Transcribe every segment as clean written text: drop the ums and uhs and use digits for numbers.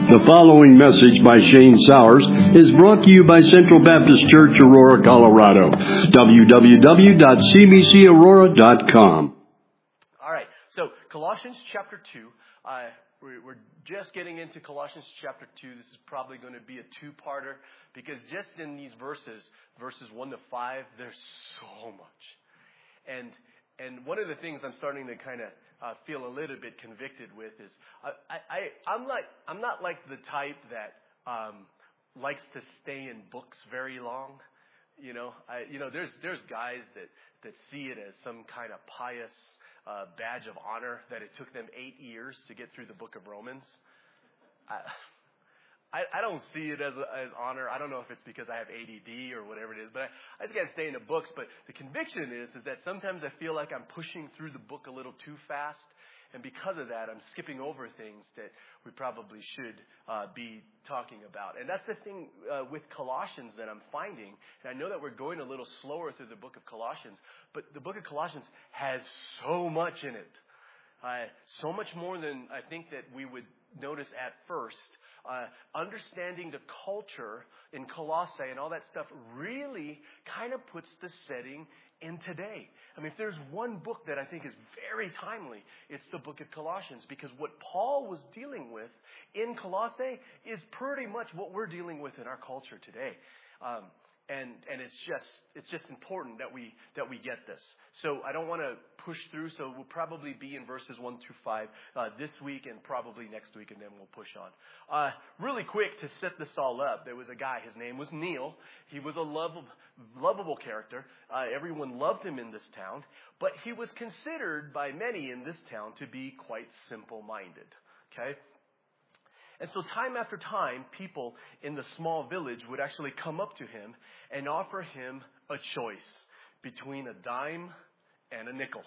The following message by Shane Sowers is brought to you by Central Baptist Church, Aurora, Colorado. www.cbcaurora.com. All right, so Colossians chapter 2. We're just getting into Colossians chapter 2. This is probably going to be a two-parter because just in these verses 1 to 5, there's so much. And one of the things I'm starting to kind of feel a little bit convicted with is I'm not like the type that likes to stay in books very long. There's guys that see it as some kind of pious badge of honor that it took them 8 years to get through the book of Romans. I don't see it as honor. I don't know if it's because I have ADD or whatever it is, but I just got to stay in the books. But the conviction is that sometimes I feel like I'm pushing through the book a little too fast. And because of that, I'm skipping over things that we probably should be talking about. And that's the thing with Colossians that I'm finding. And I know that we're going a little slower through the book of Colossians, but the book of Colossians has so much in it. So much more than I think that we would notice at first. Understanding the culture in Colossae and all that stuff really kind of puts the setting in today. I mean, if there's one book that I think is very timely, it's the book of Colossians, because what Paul was dealing with in Colossae is pretty much what we're dealing with in our culture today. And it's just important that we get this. So I don't want to push through. So we'll probably be in verses 1 through 5 this week and probably next week, and then we'll push on. Really quick to set this all up, there was a guy. His name was Neil. He was a lovable character. Everyone loved him in this town, but he was considered by many in this town to be quite simple-minded. Okay. And so time after time, people in the small village would actually come up to him and offer him a choice between a dime and a nickel.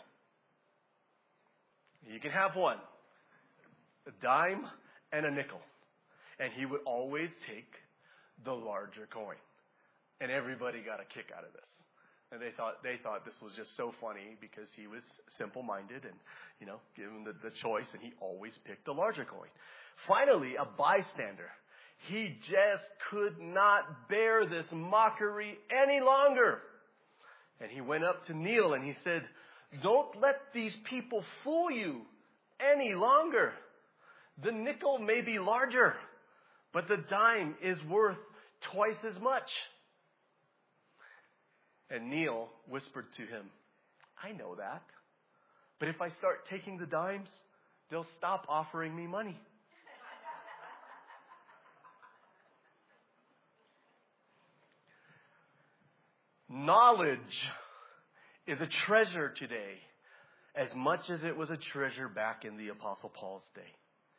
You can have one, a dime and a nickel. And he would always take the larger coin. And everybody got a kick out of this. And they thought this was just so funny because he was simple-minded and, given the choice, and he always picked the larger coin. Finally, a bystander, he just could not bear this mockery any longer. And he went up to Neil and he said, "Don't let these people fool you any longer. The nickel may be larger, but the dime is worth twice as much." And Neil whispered to him, "I know that. But if I start taking the dimes, they'll stop offering me money." Knowledge is a treasure today as much as it was a treasure back in the Apostle Paul's day.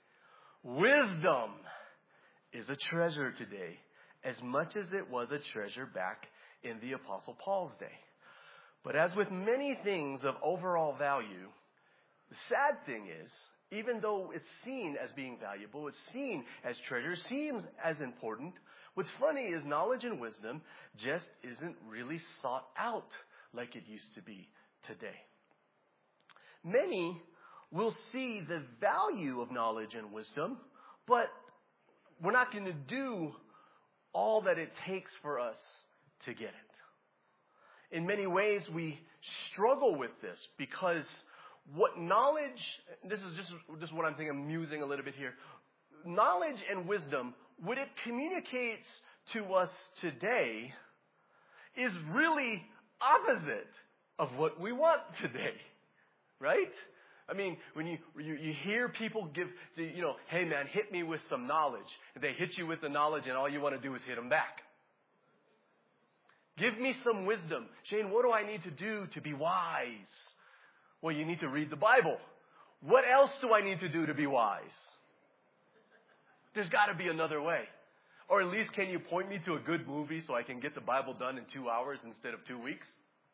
Wisdom is a treasure today as much as it was a treasure back in the Apostle Paul's day. But as with many things of overall value, the sad thing is, even though it's seen as being valuable, it's seen as treasure, seems as important, what's funny is knowledge and wisdom just isn't really sought out like it used to be today. Many will see the value of knowledge and wisdom, but we're not going to do all that it takes for us to get it. In many ways, we struggle with this because what knowledge, this is just what I'm thinking, I'm musing a little bit here. Knowledge and wisdom, what it communicates to us today is really opposite of what we want today, right? I mean, when you hear people give, "Hey man, hit me with some knowledge." And they hit you with the knowledge and all you want to do is hit them back. "Give me some wisdom." "Shane, what do I need to do to be wise?" "Well, you need to read the Bible." "What else do I need to do to be wise?" There's got to be another way. Or at least can you point me to a good movie so I can get the Bible done in 2 hours instead of 2 weeks?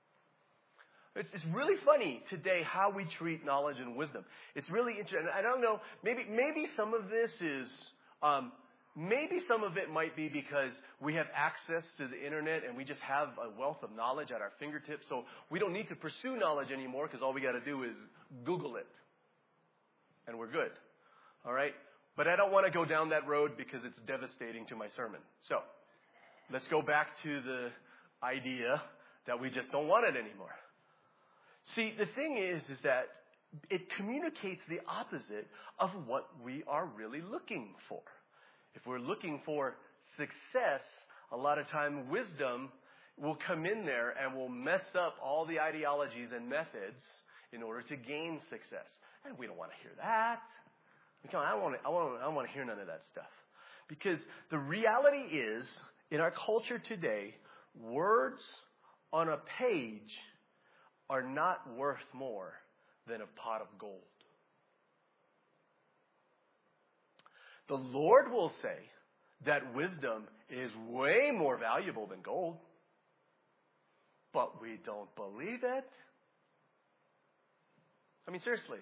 It's really funny today how we treat knowledge and wisdom. It's really interesting. I don't know, maybe some of this is, maybe some of it might be because we have access to the internet and we just have a wealth of knowledge at our fingertips. So we don't need to pursue knowledge anymore because all we got to do is Google it. And we're good. All right? But I don't want to go down that road because it's devastating to my sermon. So let's go back to the idea that we just don't want it anymore. See, the thing is that it communicates the opposite of what we are really looking for. If we're looking for success, a lot of time wisdom will come in there and will mess up all the ideologies and methods in order to gain success. And we don't want to hear that. I don't want to hear none of that stuff. Because the reality is, in our culture today, words on a page are not worth more than a pot of gold. The Lord will say that wisdom is way more valuable than gold. But we don't believe it. I mean, seriously.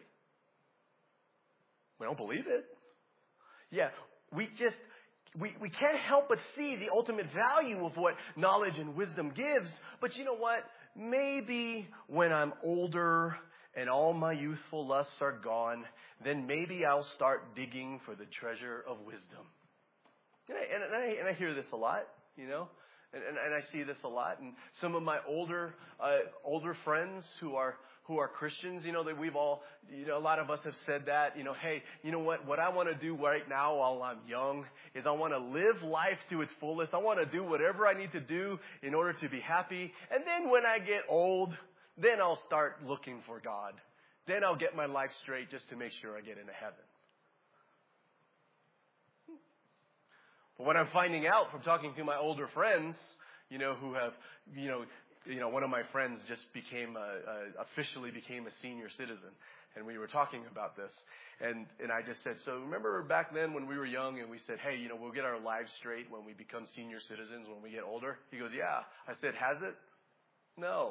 We don't believe it. Yeah, we can't help but see the ultimate value of what knowledge and wisdom gives. But you know what? Maybe when I'm older and all my youthful lusts are gone, then maybe I'll start digging for the treasure of wisdom. And I hear this a lot, you know. And I see this a lot. And some of my older friends who are Christians, you know, that we've all, you know, a lot of us have said that, you know, hey, you know what I want to do right now while I'm young is I want to live life to its fullest. I want to do whatever I need to do in order to be happy. And then when I get old, then I'll start looking for God. Then I'll get my life straight just to make sure I get into heaven. But what I'm finding out from talking to my older friends, you know, who have, you know, one of my friends just officially became a senior citizen. And we were talking about this. And I just said, so remember back then when we were young and we said, hey, you know, we'll get our lives straight when we become senior citizens when we get older? He goes, yeah. I said, has it? No.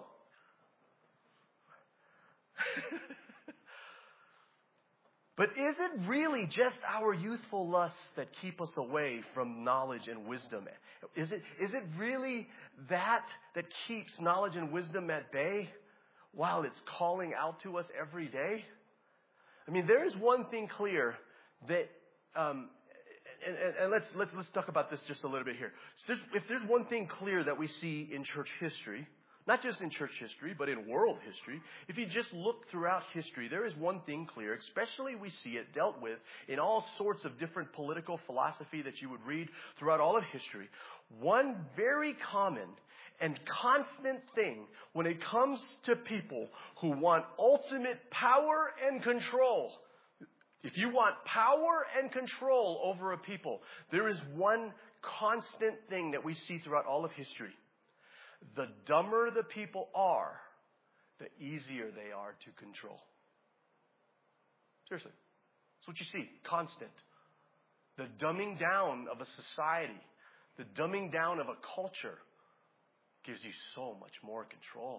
But is it really just our youthful lusts that keep us away from knowledge and wisdom? Is it really that keeps knowledge and wisdom at bay while it's calling out to us every day? I mean, there is one thing clear that, and let's talk about this just a little bit here. So if there's one thing clear that we see in church history, not just in church history, but in world history. If you just look throughout history, there is one thing clear, especially we see it dealt with in all sorts of different political philosophy that you would read throughout all of history. One very common and constant thing when it comes to people who want ultimate power and control. If you want power and control over a people, there is one constant thing that we see throughout all of history. The dumber the people are, the easier they are to control. Seriously. That's what you see. Constant. The dumbing down of a society, the dumbing down of a culture gives you so much more control.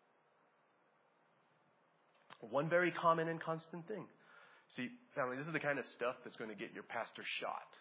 One very common and constant thing. See, family, this is the kind of stuff that's going to get your pastor shot.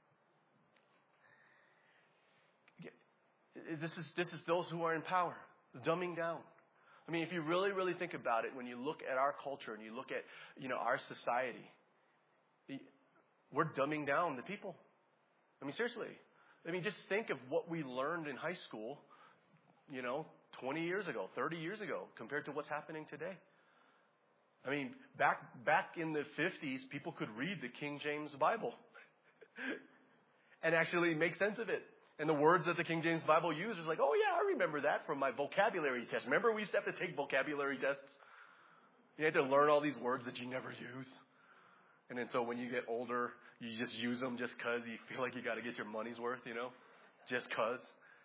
This is those who are in power, dumbing down. I mean, if you really, really think about it, when you look at our culture and you look at, you know, our society, we're dumbing down the people. I mean, seriously. I mean, just think of what we learned in high school, you know, 20 years ago, 30 years ago, compared to what's happening today. I mean, back in the 50s, people could read the King James Bible and actually make sense of it. And the words that the King James Bible uses, like, oh yeah, I remember that from my vocabulary test. Remember we used to have to take vocabulary tests? You had to learn all these words that you never use. And then so when you get older, you just use them just because you feel like you got to get your money's worth, you know? Just because.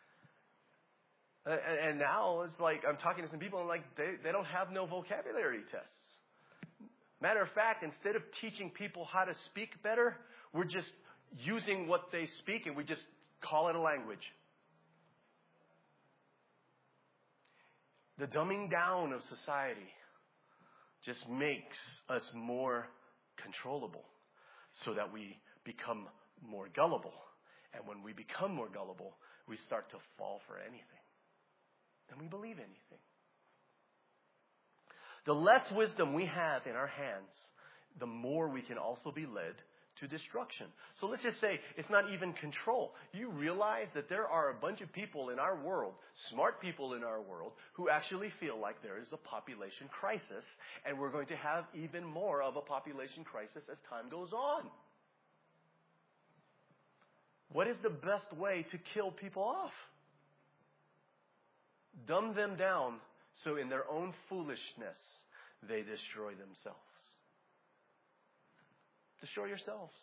And now it's like I'm talking to some people and like they don't have no vocabulary tests. Matter of fact, instead of teaching people how to speak better, we're just using what they speak and we just call it a language. The dumbing down of society just makes us more controllable so that we become more gullible. And when we become more gullible, we start to fall for anything. And we believe anything. The less wisdom we have in our hands, the more we can also be led to destruction. So let's just say it's not even control. You realize that there are a bunch of people in our world, smart people in our world, who actually feel like there is a population crisis, and we're going to have even more of a population crisis as time goes on. What is the best way to kill people off? Dumb them down so in their own foolishness they destroy themselves. Destroy yourselves.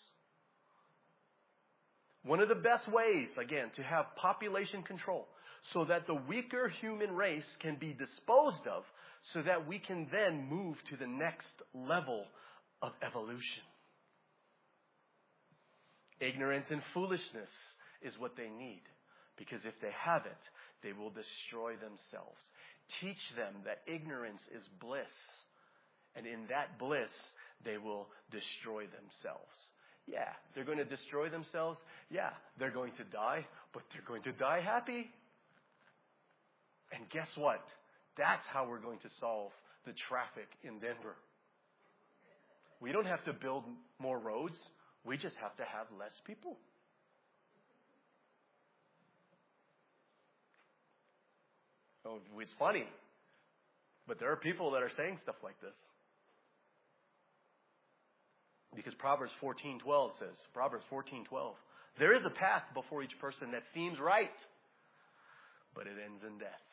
One of the best ways, again, to have population control so that the weaker human race can be disposed of so that we can then move to the next level of evolution. Ignorance and foolishness is what they need, because if they have it, they will destroy themselves. Teach them that ignorance is bliss, and in that bliss, they will destroy themselves. Yeah, they're going to destroy themselves. Yeah, they're going to die, but they're going to die happy. And guess what? That's how we're going to solve the traffic in Denver. We don't have to build more roads. We just have to have less people. Oh, it's funny, but there are people that are saying stuff like this. Because Proverbs 14:12 says, Proverbs 14:12, there is a path before each person that seems right, but it ends in death.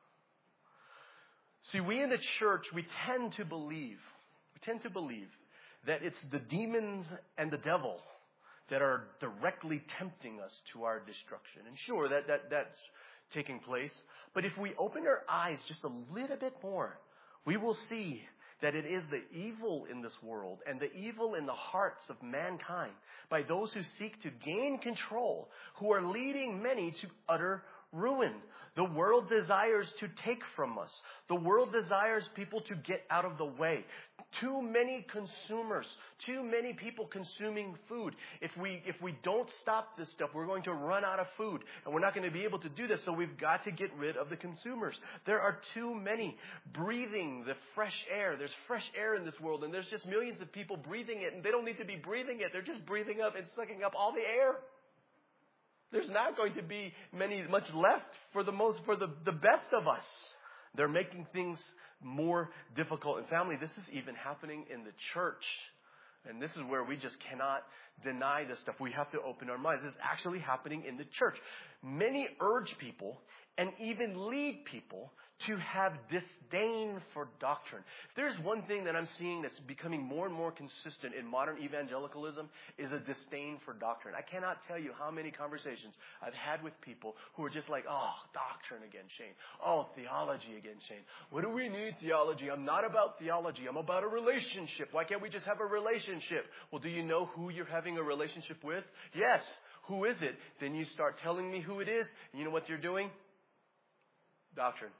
See, we in the church, we tend to believe that it's the demons and the devil that are directly tempting us to our destruction. And sure, that's taking place. But if we open our eyes just a little bit more, we will see that it is the evil in this world and the evil in the hearts of mankind by those who seek to gain control, who are leading many to utter ruin. The world desires to take from us. The world desires people to get out of the way. Too many consumers, too many people consuming food. If we don't stop this stuff, we're going to run out of food, and we're not going to be able to do this, so we've got to get rid of the consumers. There are too many breathing the fresh air. There's fresh air in this world, and there's just millions of people breathing it, and they don't need to be breathing it. They're just breathing up and sucking up all the air. There's not going to be much left for the best of us. They're making things more difficult. And family, this is even happening in the church. And this is where we just cannot deny this stuff. We have to open our minds. This is actually happening in the church. Many urge people and even lead people to have disdain for doctrine. If there's one thing that I'm seeing that's becoming more and more consistent in modern evangelicalism, is a disdain for doctrine. I cannot tell you how many conversations I've had with people who are just like, oh, doctrine again, Shane. Oh, theology again, Shane. What do we need theology? I'm not about theology. I'm about a relationship. Why can't we just have a relationship? Well, do you know who you're having a relationship with? Yes. Who is it? Then you start telling me who it is. And you know what you're doing? Doctrine.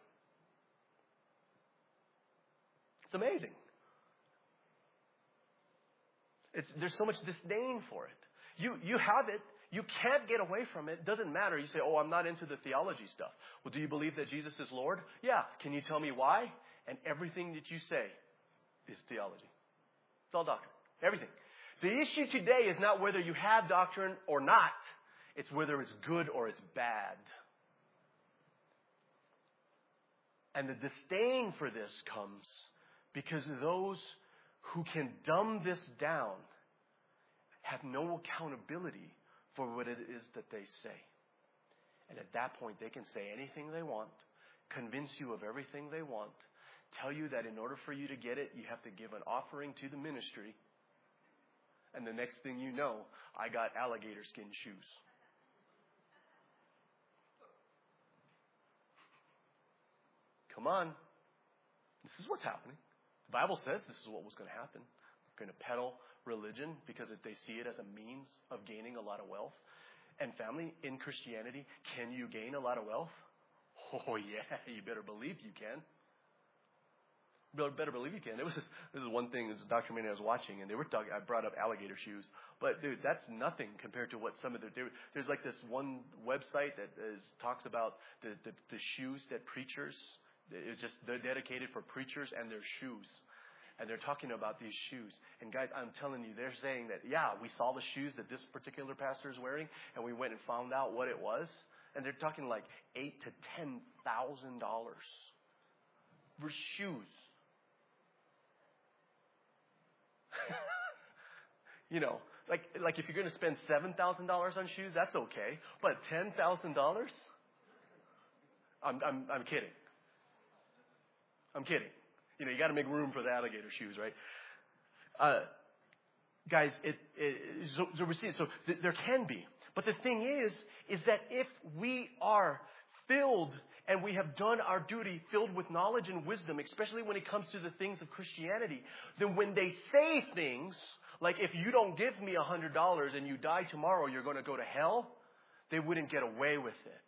It's amazing. There's so much disdain for it. You have it. You can't get away from it. It doesn't matter. You say, oh, I'm not into the theology stuff. Well, do you believe that Jesus is Lord? Yeah. Can you tell me why? And everything that you say is theology. It's all doctrine. Everything. The issue today is not whether you have doctrine or not. It's whether it's good or it's bad. And the disdain for this comes because those who can dumb this down have no accountability for what it is that they say. And at that point, they can say anything they want, convince you of everything they want, tell you that in order for you to get it, you have to give an offering to the ministry. And the next thing you know, I got alligator skin shoes. Come on. This is what's happening. The Bible says this is what was going to happen. They're going to peddle religion because they see it as a means of gaining a lot of wealth. And family, in Christianity, can you gain a lot of wealth? Oh, yeah. You better believe you can. Better believe you can. This is one thing, this documentary I was watching, and they were talking, I brought up alligator shoes. But, dude, that's nothing compared to what some of there's like this one website that talks about the shoes that preachers, it's just, they're dedicated for preachers and their shoes. And they're talking about these shoes. And guys, I'm telling you, they're saying that, yeah, we saw the shoes that this particular pastor is wearing, and we went and found out what it was. And they're talking like $8,000 to $10,000 for shoes. You know, like if you're going to spend $7,000 on shoes, that's okay. But $10,000? I'm kidding. I'm kidding. You know, you got to make room for the alligator shoes, right? Guys, there can be. But the thing is that if we are filled and we have done our duty, filled with knowledge and wisdom, especially when it comes to the things of Christianity, then when they say things like, if you don't give me $100 and you die tomorrow, you're going to go to hell, they wouldn't get away with it.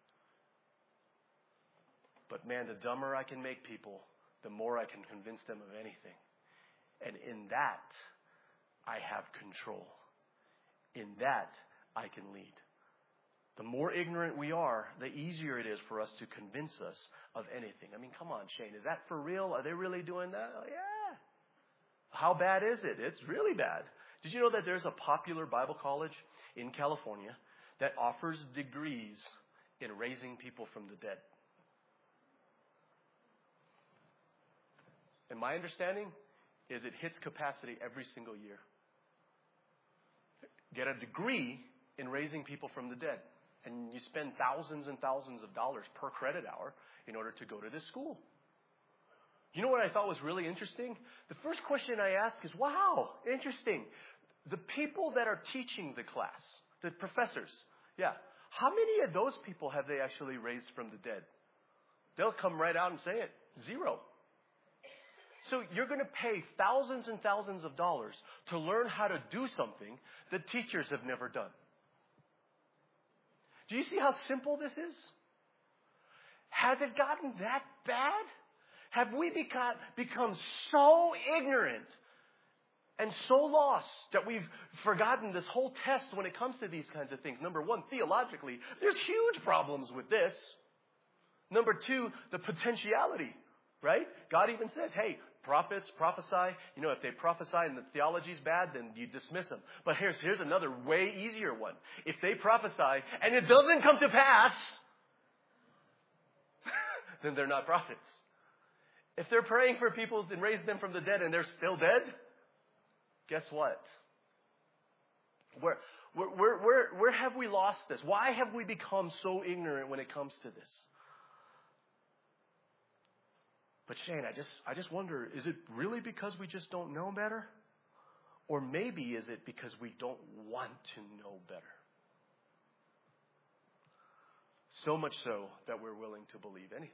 But man, the dumber I can make people, the more I can convince them of anything. And in that, I have control. In that, I can lead. The more ignorant we are, the easier it is for us to convince us of anything. I mean, come on, Shane, is that for real? Are they really doing that? Oh, yeah. How bad is it? It's really bad. Did you know that there's a popular Bible college in California that offers degrees in raising people from the dead? And my understanding is it hits capacity every single year. Get a degree in raising people from the dead. And you spend thousands and thousands of dollars per credit hour in order to go to this school. You know what I thought was really interesting? The first question I asked is, wow, interesting. The people that are teaching the class, the professors, yeah, how many of those people have they actually raised from the dead? They'll come right out and say it. 0. So you're going to pay thousands and thousands of dollars to learn how to do something that teachers have never done. Do you see how simple this is? Has it gotten that bad? Have we become so ignorant and so lost that we've forgotten this whole test when it comes to these kinds of things? Number one, theologically, there's huge problems with this. Number two, the potentiality, right? God even says, hey, prophets prophesy. You know, if they prophesy and the theology's bad, then you dismiss them. But here's another way easier one. If they prophesy and it doesn't come to pass, then they're not prophets. If they're praying for people and raise them from the dead and they're still dead, guess what? Where have we lost this? Why have we become so ignorant when it comes to this? But Shane, I just wonder, is it really because we just don't know better? Or maybe is it because we don't want to know better? So much so that we're willing to believe anything.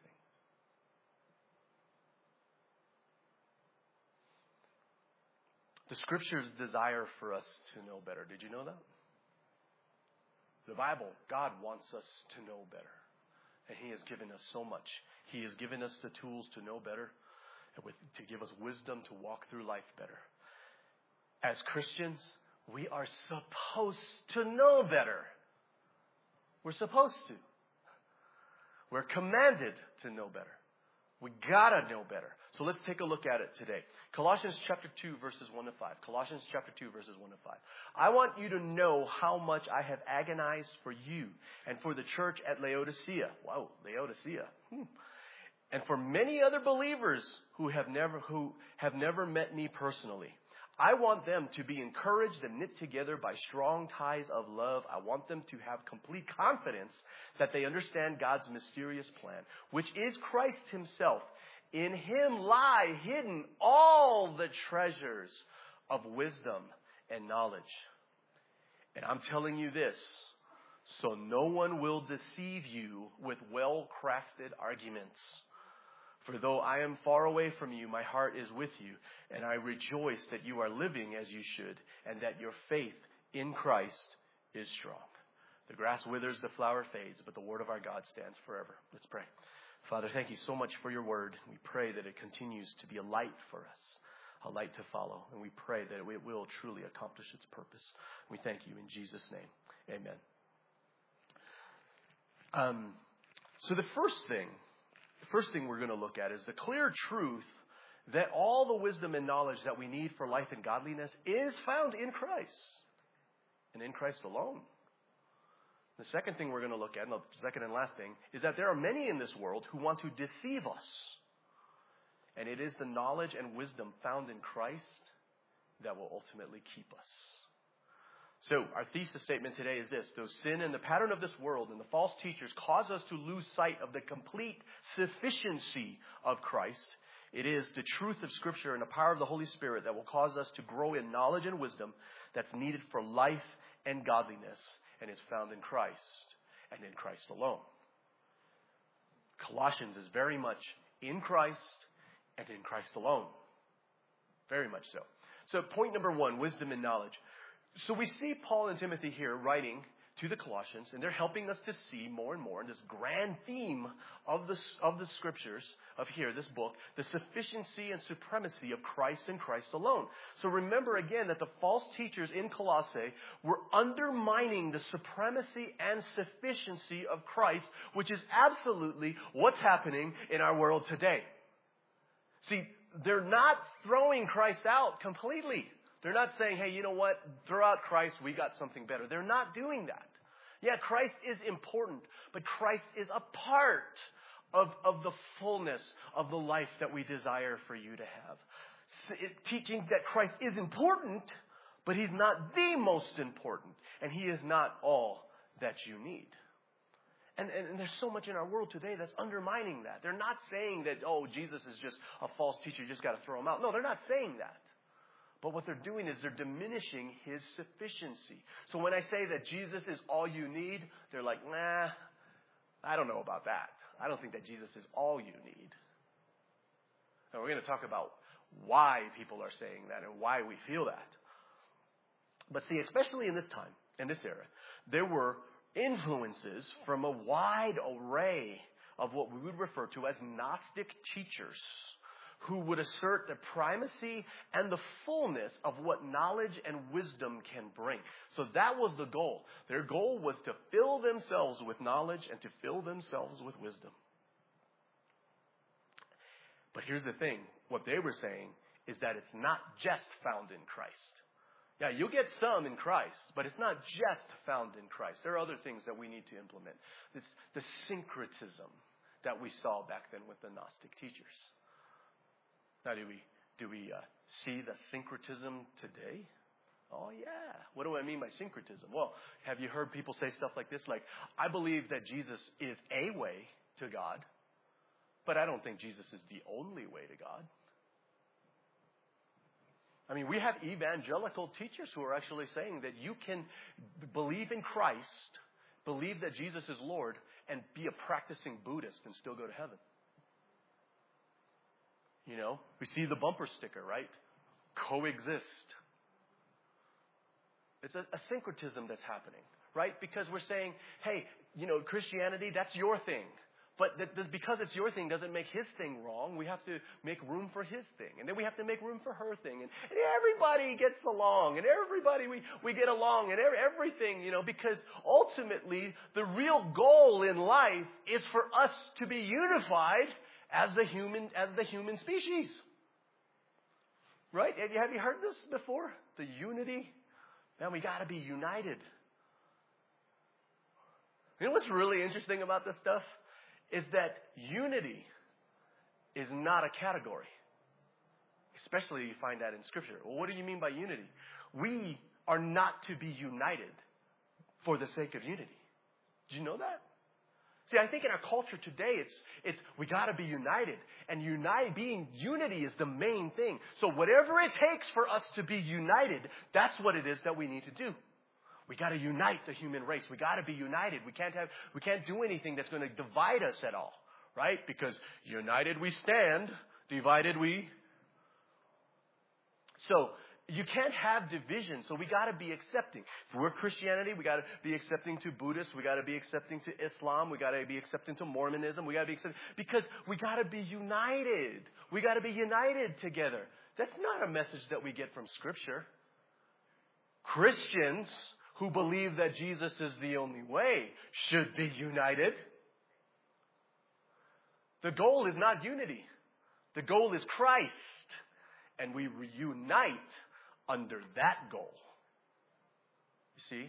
The Scriptures desire for us to know better. Did you know that? The Bible, God wants us to know better. And He has given us so much. He has given us the tools to know better and to give us wisdom to walk through life better. As Christians, we are supposed to know better. We're supposed to. We're commanded to know better. We gotta know better. So let's take a look at it today. Colossians chapter 2, verses 1 to 5. Colossians chapter 2, verses 1 to 5. I want you to know how much I have agonized for you and for the church at Laodicea. Wow, Laodicea. And for many other believers who have never met me personally. I want them to be encouraged and knit together by strong ties of love. I want them to have complete confidence that they understand God's mysterious plan, which is Christ Himself. In Him lie hidden all the treasures of wisdom and knowledge. And I'm telling you this, so no one will deceive you with well-crafted arguments. For though I am far away from you, my heart is with you, and I rejoice that you are living as you should, and that your faith in Christ is strong. The grass withers, the flower fades, but the word of our God stands forever. Let's pray. Father, thank you so much for your word. We pray that it continues to be a light for us, a light to follow, and we pray that it will truly accomplish its purpose. We thank you in Jesus' name. Amen. So the first thing we're going to look at is the clear truth that all the wisdom and knowledge that we need for life and godliness is found in Christ and in Christ alone. The second thing we're going to look at, and the second and last thing, is that there are many in this world who want to deceive us. And it is the knowledge and wisdom found in Christ that will ultimately keep us. So our thesis statement today is this: though sin and the pattern of this world and the false teachers cause us to lose sight of the complete sufficiency of Christ, it is the truth of Scripture and the power of the Holy Spirit that will cause us to grow in knowledge and wisdom that's needed for life and godliness, and is found in Christ and in Christ alone. Colossians is very much in Christ and in Christ alone. Very much so. So point number one, wisdom and knowledge. So we see Paul and Timothy here writing to the Colossians, and they're helping us to see more and more in this grand theme of the Scriptures, of here, this book, the sufficiency and supremacy of Christ and Christ alone. So remember again that the false teachers in Colossae were undermining the supremacy and sufficiency of Christ, which is absolutely what's happening in our world today. See, they're not throwing Christ out completely. They're not saying, hey, you know what, throw out Christ, we got something better. They're not doing that. Yeah, Christ is important, but Christ is a part of the fullness of the life that we desire for you to have. Teaching that Christ is important, but He's not the most important, and He is not all that you need. And there's so much in our world today that's undermining that. They're not saying that, oh, Jesus is just a false teacher, you just got to throw Him out. No, they're not saying that. But what they're doing is they're diminishing His sufficiency. So when I say that Jesus is all you need, they're like, nah, I don't know about that. I don't think that Jesus is all you need. And we're going to talk about why people are saying that and why we feel that. But see, especially in this time, in this era, there were influences from a wide array of what we would refer to as Gnostic teachers, who would assert the primacy and the fullness of what knowledge and wisdom can bring. So that was the goal. Their goal was to fill themselves with knowledge and to fill themselves with wisdom. But here's the thing. What they were saying is that it's not just found in Christ. Yeah, you'll get some in Christ, but it's not just found in Christ. There are other things that we need to implement. The syncretism that we saw back then with the Gnostic teachers. Now, do we see the syncretism today? Oh, yeah. What do I mean by syncretism? Well, have you heard people say stuff like this? Like, I believe that Jesus is a way to God, but I don't think Jesus is the only way to God. I mean, we have evangelical teachers who are actually saying that you can believe in Christ, believe that Jesus is Lord, and be a practicing Buddhist and still go to heaven. You know, we see the bumper sticker, right? Coexist. It's a syncretism that's happening, right? Because we're saying, hey, you know, Christianity, that's your thing. But because it's your thing doesn't make His thing wrong. We have to make room for His thing. And then we have to make room for her thing. And everybody gets along. And everybody, we get along. And everything, you know, because ultimately the real goal in life is for us to be unified as the human species. Right? Have you heard this before? The unity? Man, we got to be united. You know what's really interesting about this stuff? Is that unity is not a category. Especially you find that in Scripture. Well, what do you mean by unity? We are not to be united for the sake of unity. Did you know that? See, I think in our culture today, it's we got to be united. And unity is the main thing. So whatever it takes for us to be united, that's what it is that we need to do. We got to unite the human race. We got to be united. We can't do anything that's going to divide us at all, right? Because united we stand, divided we. So you can't have division. So we got to be accepting. If we're Christianity, we got to be accepting to Buddhists. We got to be accepting to Islam. We got to be accepting to Mormonism. We got to be accepting because we got to be united. We got to be united together. That's not a message that we get from Scripture. Christians who believe that Jesus is the only way should be united. The goal is not unity. The goal is Christ. And we reunite under that goal. You see?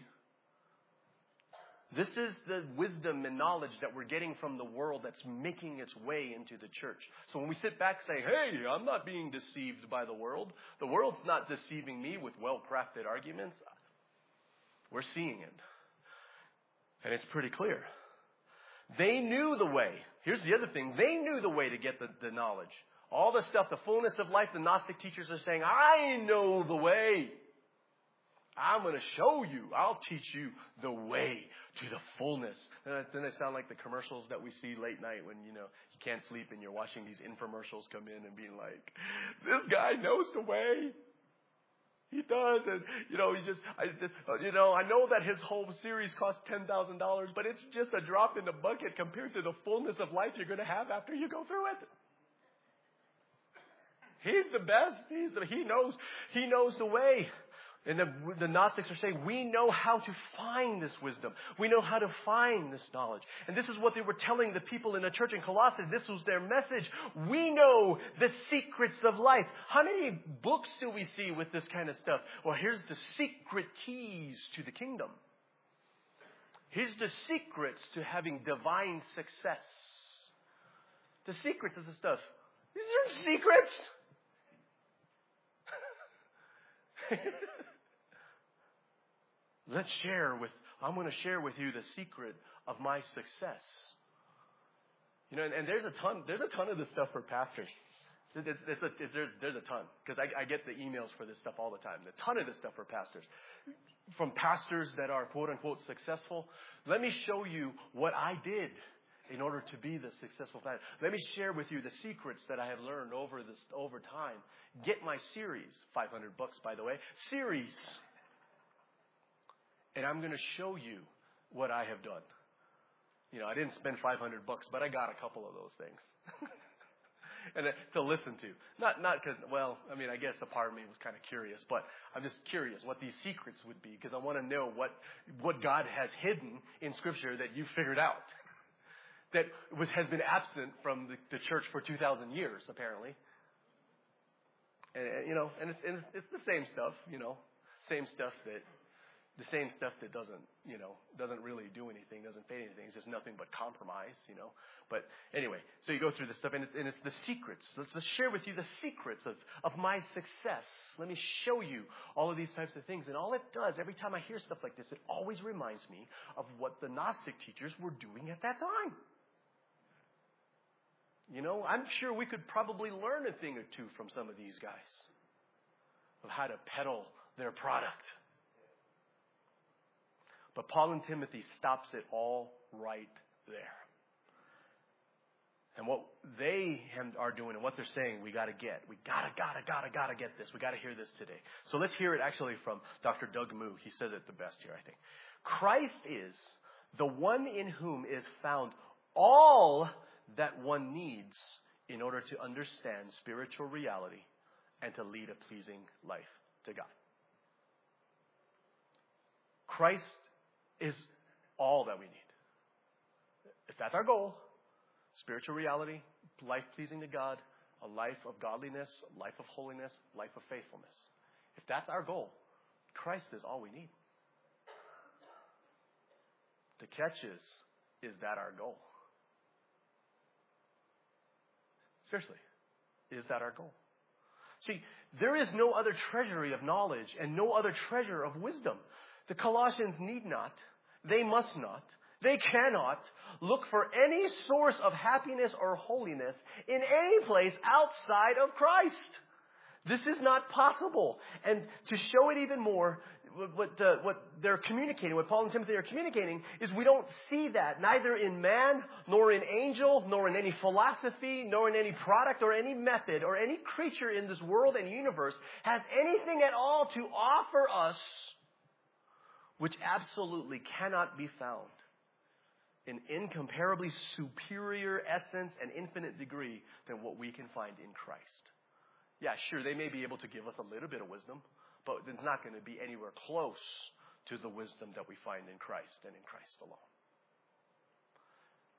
This is the wisdom and knowledge that we're getting from the world that's making its way into the church. So when we sit back and say, hey, I'm not being deceived by the world's not deceiving me with well-crafted arguments, we're seeing it. And it's pretty clear. They knew the way. Here's the other thing. They knew the way to get the knowledge. All the stuff, the fullness of life, the Gnostic teachers are saying, I know the way. I'm going to show you. I'll teach you the way to the fullness. Then they sound like the commercials that we see late night when, you can't sleep and you're watching these infomercials come in and being like, this guy knows the way. He does. And, I know that his whole series costs $10,000, but it's just a drop in the bucket compared to the fullness of life you're going to have after you go through it. He's the best. He knows the way. And the Gnostics are saying, we know how to find this wisdom. We know how to find this knowledge. And this is what they were telling the people in the church in Colossae. This was their message. We know the secrets of life. How many books do we see with this kind of stuff? Well, here's the secret keys to the kingdom. Here's the secrets to having divine success. The secrets of the stuff. These are secrets. I'm going to share with you the secret of my success. And there's a ton of this stuff for pastors. There's a ton. Because I get the emails for this stuff all the time. A ton of this stuff for pastors. From pastors that are quote unquote successful. Let me show you what I did in order to be the successful pastor. Let me share with you the secrets that I have learned over time. Get my series, $500 by the way, series. And I'm going to show you what I have done. I didn't spend $500, but I got a couple of those things. And to listen to. Not because, I guess a part of me was kind of curious, but I'm just curious what these secrets would be because I want to know what God has hidden in Scripture that you figured out. That has been absent from the church for 2,000 years, apparently. And it's the same stuff, the same stuff that doesn't really do anything, doesn't pay anything. It's just nothing but compromise, But anyway, so you go through this stuff, and it's the secrets. Let's share with you the secrets of my success. Let me show you all of these types of things. And all it does, every time I hear stuff like this, it always reminds me of what the Gnostic teachers were doing at that time. I'm sure we could probably learn a thing or two from some of these guys of how to peddle their product. But Paul and Timothy stops it all right there. And what they are doing and what they're saying, we got to get. We gotta get this. We got to hear this today. So let's hear it actually from Dr. Doug Moo. He says it the best here, I think. Christ is the one in whom is found all that one needs in order to understand spiritual reality and to lead a pleasing life to God. Christ is all that we need. If that's our goal, spiritual reality, life pleasing to God, a life of godliness, a life of holiness, life of faithfulness. If that's our goal, Christ is all we need. The catch is that our goal? Seriously, is that our goal? See, there is no other treasury of knowledge and no other treasure of wisdom. The Colossians need not, they must not, they cannot look for any source of happiness or holiness in any place outside of Christ. This is not possible. And to show it even more, what they're communicating, what Paul and Timothy are communicating, is we don't see that neither in man, nor in angel, nor in any philosophy, nor in any product or any method or any creature in this world and universe has anything at all to offer us which absolutely cannot be found in incomparably superior essence and infinite degree than what we can find in Christ. Yeah, sure, they may be able to give us a little bit of wisdom, but it's not going to be anywhere close to the wisdom that we find in Christ and in Christ alone.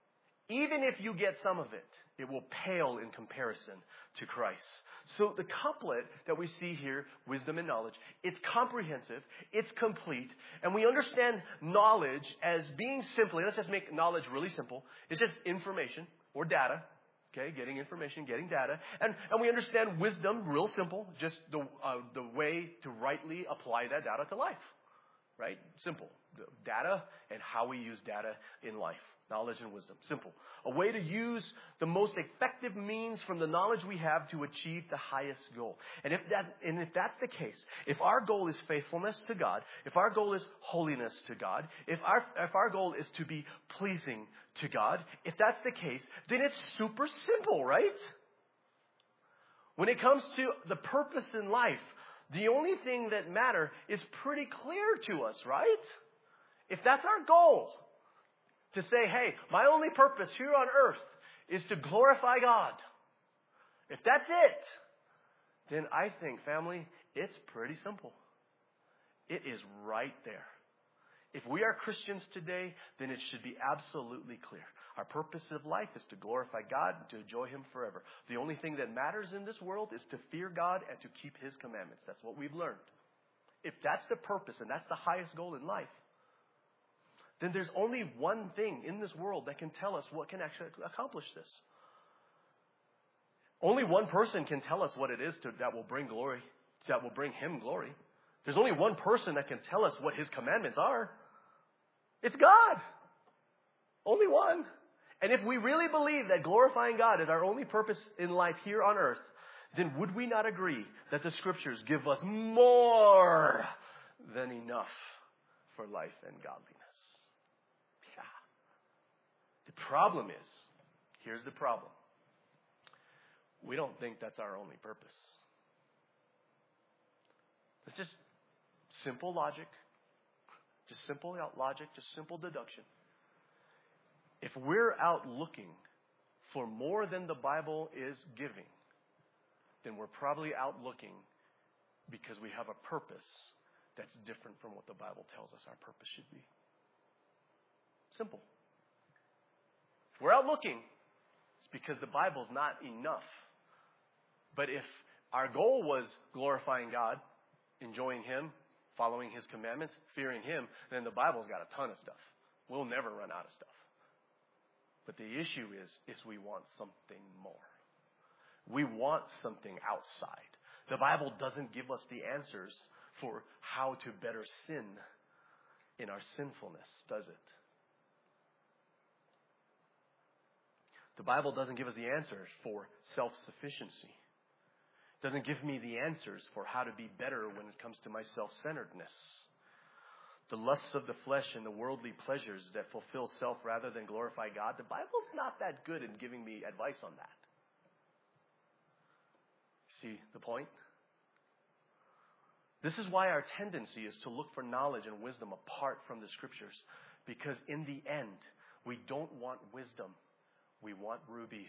Even if you get some of it, it will pale in comparison to Christ. So the couplet that we see here, wisdom and knowledge, it's comprehensive, it's complete, and we understand knowledge as being simply, let's just make knowledge really simple, it's just information or data, okay, getting information, getting data, and we understand wisdom, real simple, just the way to rightly apply that data to life, right? Simple. The data and how we use data in life. Knowledge and wisdom. Simple. A way to use the most effective means from the knowledge we have to achieve the highest goal. And if that's the case, if our goal is faithfulness to God, if our goal is holiness to God, if our goal is to be pleasing to God, if that's the case, then it's super simple, right? When it comes to the purpose in life, the only thing that matters is pretty clear to us, right? If that's our goal, to say, hey, my only purpose here on earth is to glorify God. If that's it, then I think, family, it's pretty simple. It is right there. If we are Christians today, then it should be absolutely clear. Our purpose of life is to glorify God and to enjoy Him forever. The only thing that matters in this world is to fear God and to keep His commandments. That's what we've learned. If that's the purpose and that's the highest goal in life, then there's only one thing in this world that can tell us what can actually accomplish this. Only one person can tell us what it is that will bring glory, that will bring Him glory. There's only one person that can tell us what His commandments are. It's God. Only one. And if we really believe that glorifying God is our only purpose in life here on earth, then would we not agree that the Scriptures give us more than enough for life and godliness? The problem is, here's the problem. We don't think that's our only purpose. It's just simple logic. Just simple logic, just simple deduction. If we're out looking for more than the Bible is giving, then we're probably out looking because we have a purpose that's different from what the Bible tells us our purpose should be. Simple. If we're out looking, it's because the Bible's not enough. But if our goal was glorifying God, enjoying Him, following His commandments, fearing Him, then the Bible's got a ton of stuff. We'll never run out of stuff. But the issue is we want something more. We want something outside. The Bible doesn't give us the answers for how to better sin in our sinfulness, does it? The Bible doesn't give us the answers for self-sufficiency. It doesn't give me the answers for how to be better when it comes to my self-centeredness. The lusts of the flesh and the worldly pleasures that fulfill self rather than glorify God. The Bible's not that good in giving me advice on that. See the point? This is why our tendency is to look for knowledge and wisdom apart from the Scriptures. Because in the end, we don't want wisdom. We want rubies.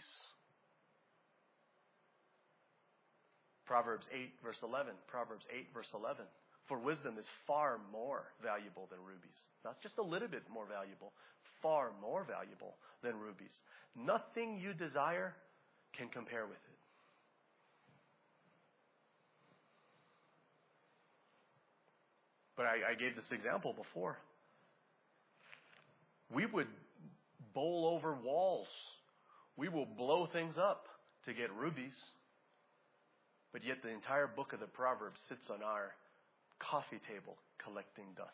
Proverbs 8 verse 11. Proverbs 8 verse 11. For wisdom is far more valuable than rubies. Not just a little bit more valuable. Far more valuable than rubies. Nothing you desire can compare with it. But I gave this example before. We would bowl over walls. We will blow things up to get rubies. But yet the entire book of the Proverbs sits on our coffee table collecting dust.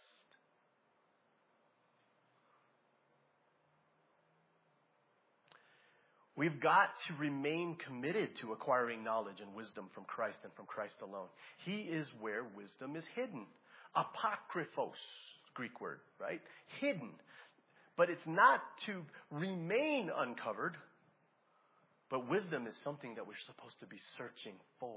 We've got to remain committed to acquiring knowledge and wisdom from Christ and from Christ alone. He is where wisdom is hidden. Apokryphos, Greek word, right? Hidden. But it's not to remain uncovered. But wisdom is something that we're supposed to be searching for.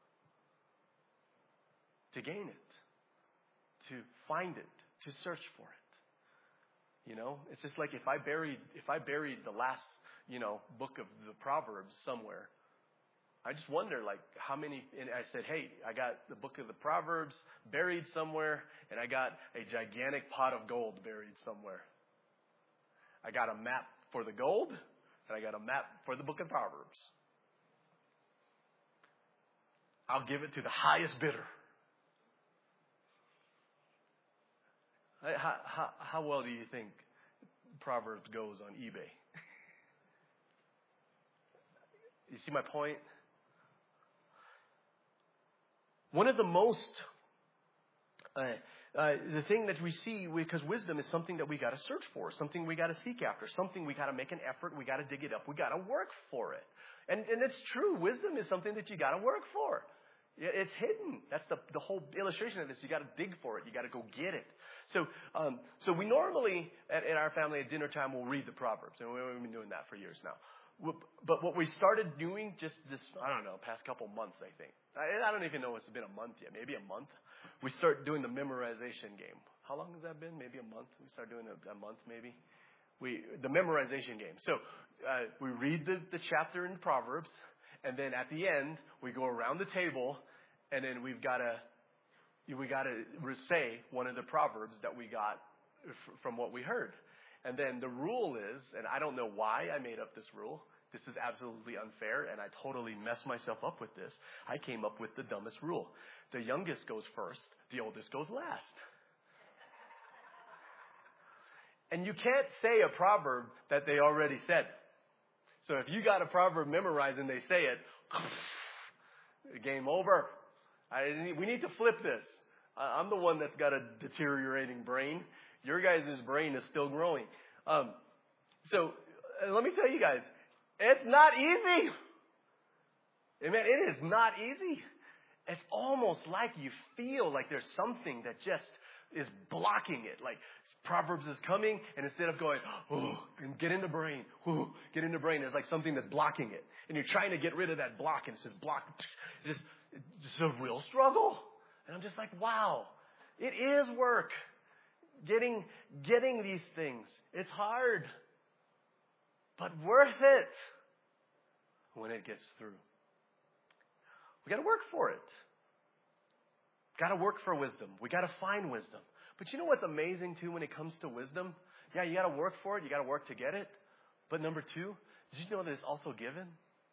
To gain it. To find it. To search for it. You know, it's just like if I buried the last, book of the Proverbs somewhere, I just wonder, how many, and I said, hey, I got the book of the Proverbs buried somewhere, and I got a gigantic pot of gold buried somewhere. I got a map for the gold, and I got a map for the book of Proverbs. I'll give it to the highest bidder. How well do you think Proverbs goes on eBay? You see my point? One of the most, the thing that we see, because wisdom is something that we got to search for, something we got to seek after, something we got to make an effort, we got to dig it up, we got to work for it. And it's true, wisdom is something that you got to work for. It's hidden. That's the whole illustration of this. You got to dig for it. You got to go get it. So we normally at our family at dinner time will read the Proverbs, and we've been doing that for years now. But what we started doing just this, I don't know, past couple months, I think. I don't even know if it's been a month yet. Maybe a month. We start doing the memorization game. How long has that been? Maybe a month. We start doing a month, maybe. The memorization game. So we read the chapter in Proverbs, and then at the end we go around the table, and then we got to say one of the proverbs that we got from what we heard. And then the rule is, and I don't know why I made up this rule. This is absolutely unfair, and I totally messed myself up with this. I came up with the dumbest rule. The youngest goes first, the oldest goes last. And you can't say a proverb that they already said. So if you got a proverb memorized and they say it, game over. We need to flip this. I'm the one that's got a deteriorating brain. Your guys' brain is still growing. So let me tell you guys, it's not easy. Amen. It is not easy. It's almost like you feel like there's something that just is blocking it. Like Proverbs is coming, and instead of going, oh, and get in the brain, there's like something that's blocking it. And you're trying to get rid of that block, and it's just block. It's a real struggle. And I'm just like, wow, it is work. Getting these things. It's hard. But worth it when it gets through. We got to work for it. Got to work for wisdom. We got to find wisdom. But you know what's amazing too when it comes to wisdom? Yeah, you got to work for it. You got to work to get it. But number two, did you know that it's also given?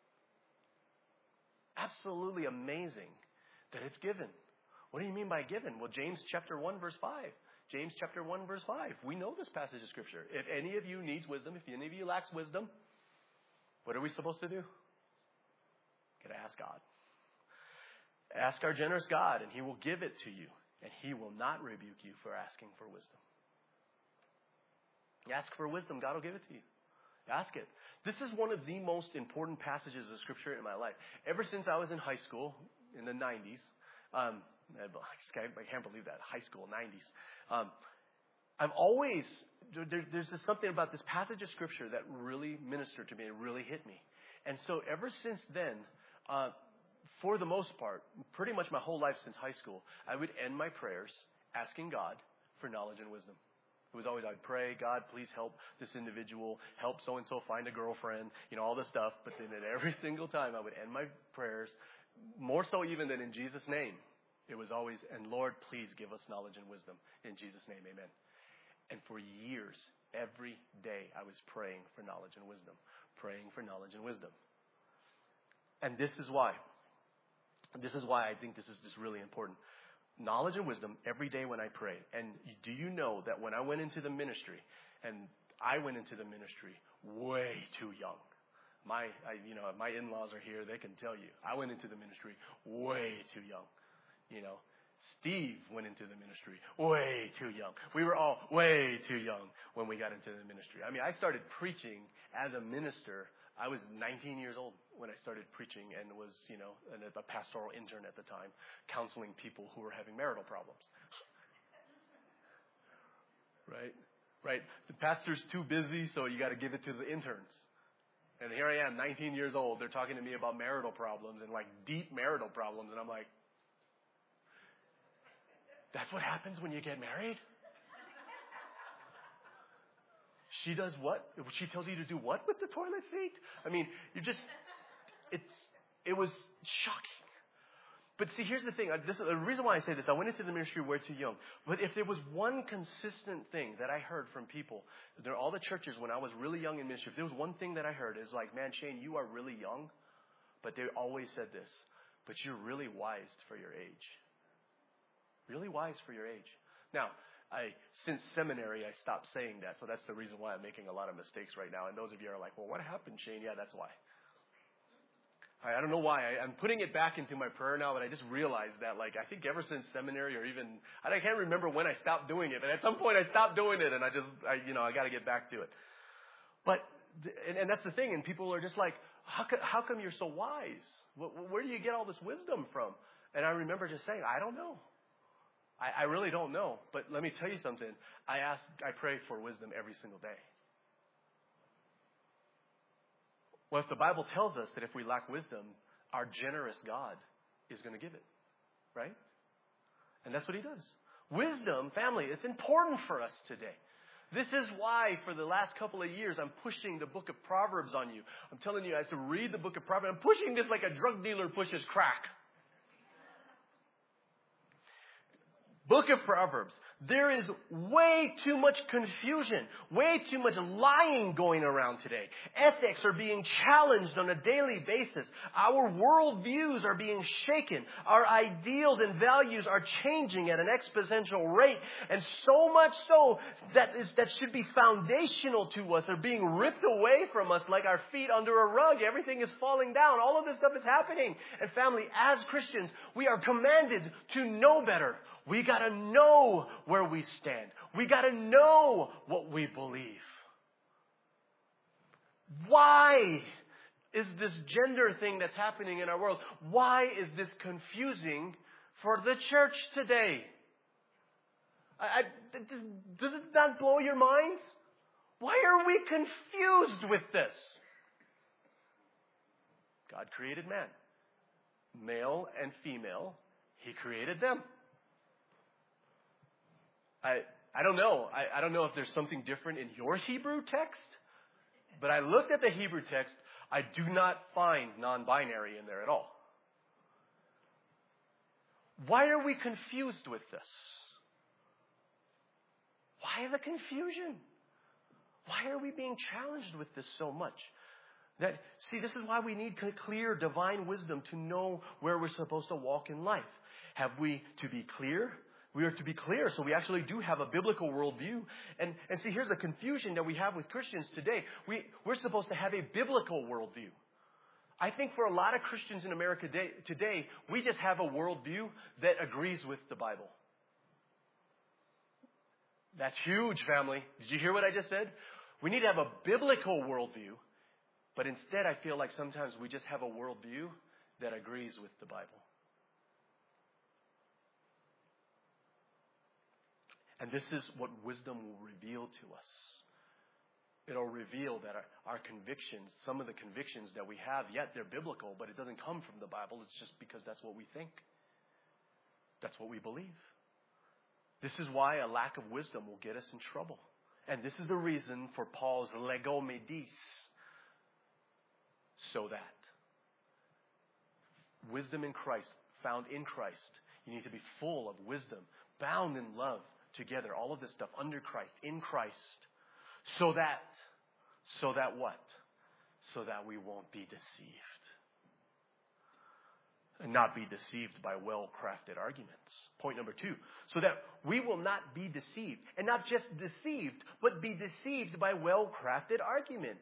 Absolutely amazing that it's given. What do you mean by given? Well, James chapter 1 verse 5. James chapter 1 verse 5. We know this passage of scripture. If any of you needs wisdom, if any of you lacks wisdom, what are we supposed to do? Got to ask God. Ask our generous God, and He will give it to you. And He will not rebuke you for asking for wisdom. You ask for wisdom, God will give it to you. Ask it. This is one of the most important passages of scripture in my life. Ever since I was in high school in the 90s, I can't believe that, high school, 90s. I've always, there's just something about this passage of scripture that really ministered to me, it really hit me. And so ever since then, for the most part, pretty much my whole life since high school, I would end my prayers asking God for knowledge and wisdom. It was always, I'd pray, God, please help this individual, help so-and-so find a girlfriend, all this stuff. But then at every single time I would end my prayers, more so even than in Jesus' name, it was always, and Lord, please give us knowledge and wisdom. In Jesus' name, amen. And for years, every day, I was praying for knowledge and wisdom. Praying for knowledge and wisdom. And this is why. This is why I think this is just really important. Knowledge and wisdom every day when I pray. And do you know that when I went into the ministry, and I went into the ministry way too young. My in-laws are here. They can tell you. I went into the ministry way too young. Steve went into the ministry way too young. We were all way too young when we got into the ministry. I mean, I started preaching as a minister. I was 19 years old when I started preaching and was, a pastoral intern at the time, counseling people who were having marital problems. Right? The pastor's too busy, so you got to give it to the interns. And here I am, 19 years old. They're talking to me about marital problems and like deep marital problems. And I'm like, that's what happens when you get married? She does what? She tells you to do what with the toilet seat? I mean, it was shocking. But see, here's the thing. The reason why I say this, I went into the ministry way too young. But if there was one consistent thing that I heard from people, all the churches when I was really young in ministry, if there was one thing that I heard, is like, man, Shane, you are really young. But they always said this, but you're really wise for your age. Really wise for your age. Now, since seminary, I stopped saying that. So that's the reason why I'm making a lot of mistakes right now. And those of you are like, well, what happened, Shane? Yeah, that's why. I don't know why. I'm putting it back into my prayer now, but I just realized that, like, I think ever since seminary or even, I can't remember when I stopped doing it, but at some point I stopped doing it and I got to get back to it. But, and that's the thing, and people are just like, how come you're so wise? Where do you get all this wisdom from? And I remember just saying, I don't know. I really don't know. But let me tell you something. I pray for wisdom every single day. Well, if the Bible tells us that if we lack wisdom, our generous God is going to give it. Right? And that's what he does. Wisdom, family, it's important for us today. This is why for the last couple of years I'm pushing the book of Proverbs on you. I'm telling you guys to read the book of Proverbs. I'm pushing this like a drug dealer pushes crack. Book of Proverbs. There is way too much confusion, way too much lying going around today. Ethics are being challenged on a daily basis. Our worldviews are being shaken. Our ideals and values are changing at an exponential rate. And so much so that should be foundational to us are being ripped away from us like our feet under a rug. Everything is falling down. All of this stuff is happening. And family, as Christians, we are commanded to know better. We got to know where we stand. We got to know what we believe. Why is this gender thing that's happening in our world? Why is this confusing for the church today? Does it not blow your minds? Why are we confused with this? God created man. Male and female. He created them. I don't know. I don't know if there's something different in your Hebrew text, but I looked at the Hebrew text. I do not find non-binary in there at all. Why are we confused with this? Why the confusion? Why are we being challenged with this so much? This is why we need clear divine wisdom to know where we're supposed to walk in life. To be clear? We are to be clear, so we actually do have a biblical worldview. And see, here's the confusion that we have with Christians today. We're supposed to have a biblical worldview. I think for a lot of Christians in America today, we just have a worldview that agrees with the Bible. That's huge, family. Did you hear what I just said? We need to have a biblical worldview, but instead I feel like sometimes we just have a worldview that agrees with the Bible. And this is what wisdom will reveal to us. It'll reveal that our convictions, some of the convictions that we have, yet they're biblical, but it doesn't come from the Bible. It's just because that's what we think. That's what we believe. This is why a lack of wisdom will get us in trouble. And this is the reason for Paul's legomedis. So that wisdom in Christ, found in Christ, you need to be full of wisdom, bound in love, together, all of this stuff under Christ, in Christ, so that what? So that we won't be deceived. And not be deceived by well-crafted arguments. Point number 2. So that we will not be deceived. And not just deceived, but be deceived by well-crafted arguments.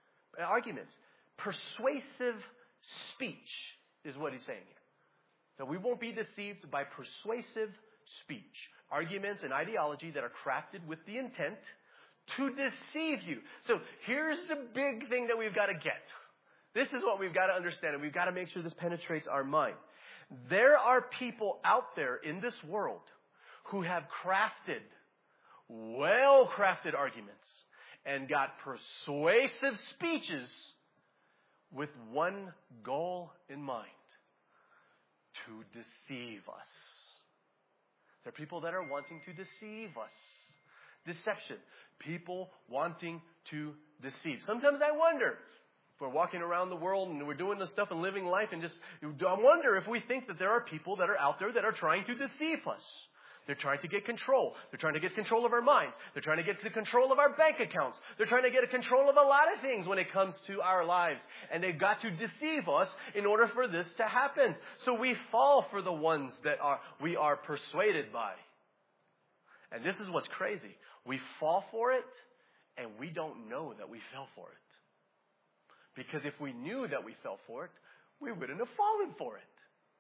Persuasive speech is what he's saying here. So we won't be deceived by persuasive speech. Arguments and ideology that are crafted with the intent to deceive you. So here's the big thing that we've got to get. This is what we've got to understand, and we've got to make sure this penetrates our mind. There are people out there in this world who have crafted, well-crafted arguments and got persuasive speeches with one goal in mind: to deceive us. There are people that are wanting to deceive us. Deception. People wanting to deceive. Sometimes I wonder, If we're walking around the world and we're doing this stuff and living life and I wonder if we think that there are people that are out there that are trying to deceive us. They're trying to get control. They're trying to get control of our minds. They're trying to get the control of our bank accounts. They're trying to get control of a lot of things when it comes to our lives. And they've got to deceive us in order for this to happen. So we fall for the ones that we are persuaded by. And this is what's crazy. We fall for it, and we don't know that we fell for it. Because if we knew that we fell for it, we wouldn't have fallen for it.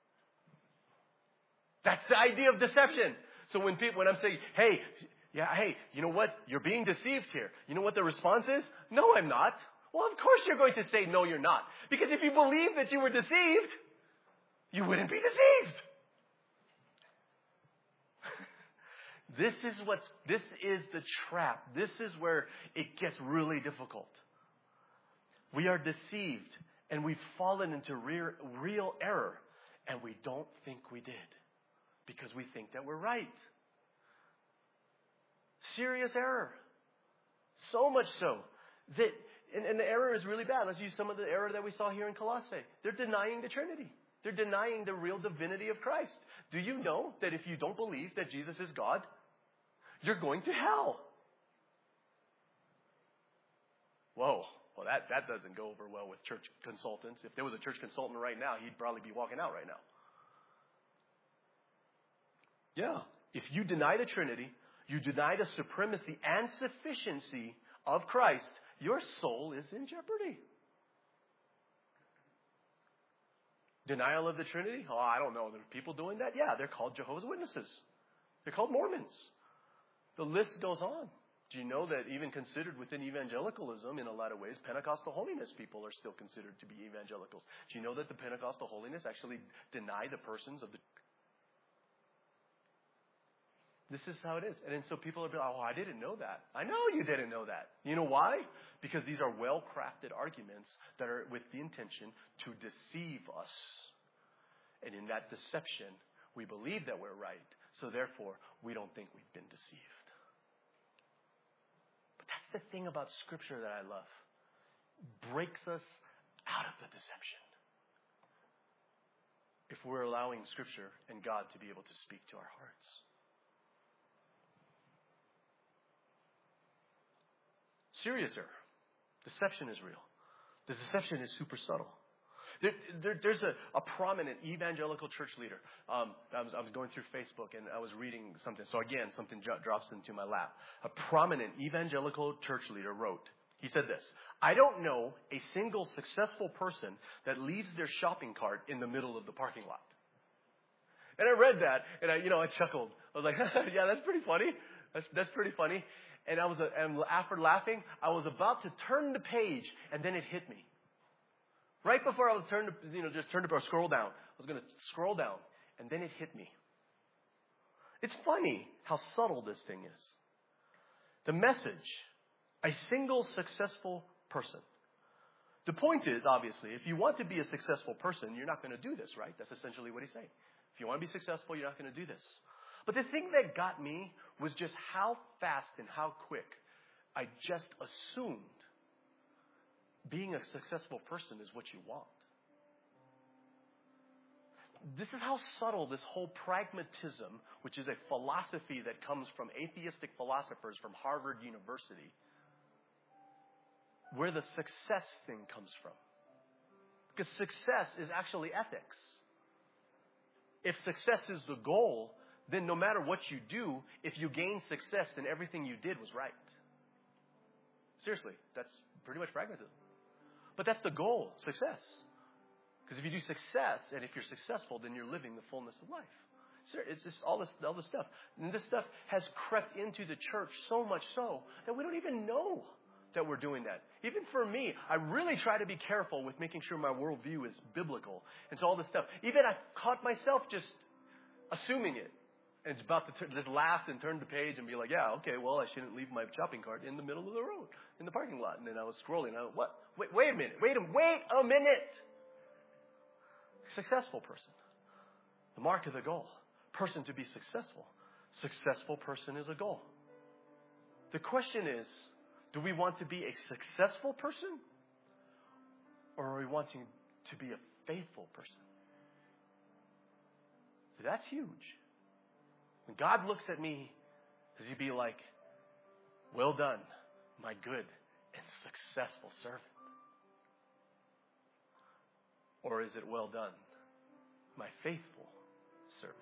That's the idea of deception. So when I'm saying, hey, you know what? You're being deceived here. You know what the response is? No, I'm not. Well, of course you're going to say, no, you're not. Because if you believed that you were deceived, you wouldn't be deceived. This is the trap. This is where it gets really difficult. We are deceived and we've fallen into real error, and we don't think we did because we think that we're right. Serious error. So much so that, and the error is really bad. Let's use some of the error that we saw here in Colossae. They're denying the Trinity. They're denying the real divinity of Christ. Do you know that if you don't believe that Jesus is God, you're going to hell? Whoa. Well, that doesn't go over well with church consultants. If there was a church consultant right now, he'd probably be walking out right now. Yeah. If you deny the Trinity, you deny the supremacy and sufficiency of Christ, your soul is in jeopardy. Denial of the Trinity? Oh, I don't know. There are people doing that? Yeah, they're called Jehovah's Witnesses. They're called Mormons. The list goes on. Do you know that even considered within evangelicalism, in a lot of ways, Pentecostal holiness people are still considered to be evangelicals? Do you know that the Pentecostal holiness actually deny the persons of the... This is how it is. And then so people are like, oh, I didn't know that. I know you didn't know that. You know why? Because these are well-crafted arguments that are with the intention to deceive us. And in that deception, we believe that we're right. So therefore, we don't think we've been deceived. But that's the thing about Scripture that I love. Breaks us out of the deception. If we're allowing Scripture and God to be able to speak to our hearts. Serious error. Deception is real. The deception is super subtle. There's a prominent evangelical church leader. I was going through Facebook and I was reading something. So again, something drops into my lap. A prominent evangelical church leader wrote, he said this: I don't know a single successful person that leaves their shopping cart in the middle of the parking lot. And I read that and I chuckled. I was like, yeah, that's pretty funny. That's pretty funny. And after laughing, I was about to turn the page, and then it hit me. Right before I was scroll down. I was going to scroll down, and then it hit me. It's funny how subtle this thing is. The message, a single successful person. The point is, obviously, if you want to be a successful person, you're not going to do this, right? That's essentially what he's saying. If you want to be successful, you're not going to do this. But the thing that got me was just how fast and how quick I just assumed being a successful person is what you want. This is how subtle this whole pragmatism, which is a philosophy that comes from atheistic philosophers from Harvard University, where the success thing comes from. Because success is actually ethics. If success is the goal, then no matter what you do, if you gain success, then everything you did was right. Seriously, that's pretty much pragmatism. But that's the goal, success. Because if you do success, and if you're successful, then you're living the fullness of life. It's just all this stuff. And this stuff has crept into the church so much so that we don't even know that we're doing that. Even for me, I really try to be careful with making sure my worldview is biblical. And so all this stuff. Even I caught myself just assuming it. And it's about to just laugh and turn the page and be like, yeah, okay, well, I shouldn't leave my shopping cart in the middle of the road, in the parking lot. And then I was scrolling. What? Wait a minute. Wait a minute. Successful person. The mark of the goal. Person to be successful. Successful person is a goal. The question is, do we want to be a successful person? Or are we wanting to be a faithful person? So that's huge. When God looks at me, does he be like, well done, my good and successful servant? Or is it, well done, my faithful servant?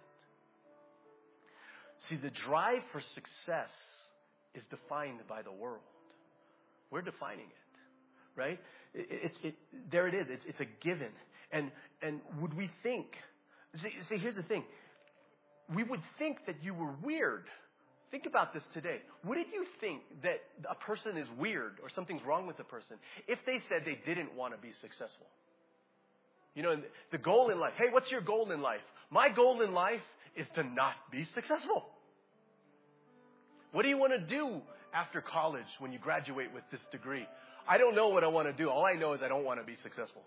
See, the drive for success is defined by the world. We're defining it, right? There it is. It's a given. And would we think, see, here's the thing. We would think that you were weird. Think about this today. Wouldn't you think that a person is weird or something's wrong with a person if they said they didn't want to be successful? You know, the goal in life. Hey, what's your goal in life? My goal in life is to not be successful. What do you want to do after college when you graduate with this degree? I don't know what I want to do. All I know is I don't want to be successful.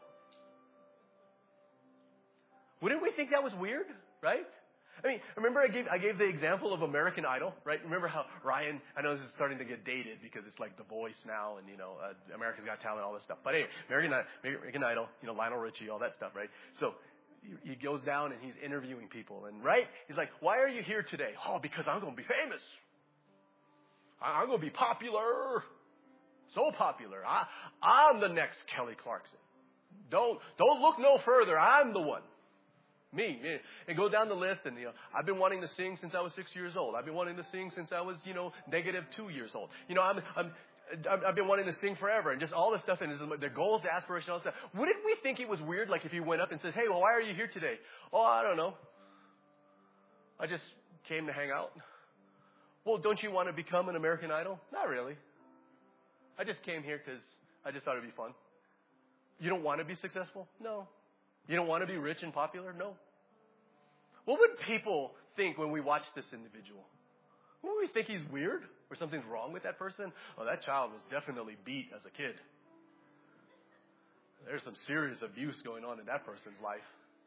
Wouldn't we think that was weird, right? I mean, remember I gave the example of American Idol, right? Remember how Ryan, I know this is starting to get dated because it's like The Voice now and, America's Got Talent, all this stuff. But anyway, American Idol, Lionel Richie, all that stuff, right? So he goes down and he's interviewing people and, right? He's like, why are you here today? Oh, because I'm going to be famous. I'm going to be popular. So popular. I'm the next Kelly Clarkson. Don't look no further. I'm the one. Me. And go down the list and, I've been wanting to sing since I was 6 years old. I've been wanting to sing since I was, -2 years old. I've been wanting to sing forever and just all this stuff and their goals, the aspirations, all this stuff. Wouldn't we think it was weird, like if you went up and says, hey, well, why are you here today? Oh, I don't know. I just came to hang out. Well, don't you want to become an American Idol? Not really. I just came here because I just thought it'd be fun. You don't want to be successful? No. You don't want to be rich and popular? No. What would people think when we watch this individual? Would we think he's weird or something's wrong with that person? Oh, that child was definitely beat as a kid. There's some serious abuse going on in that person's life.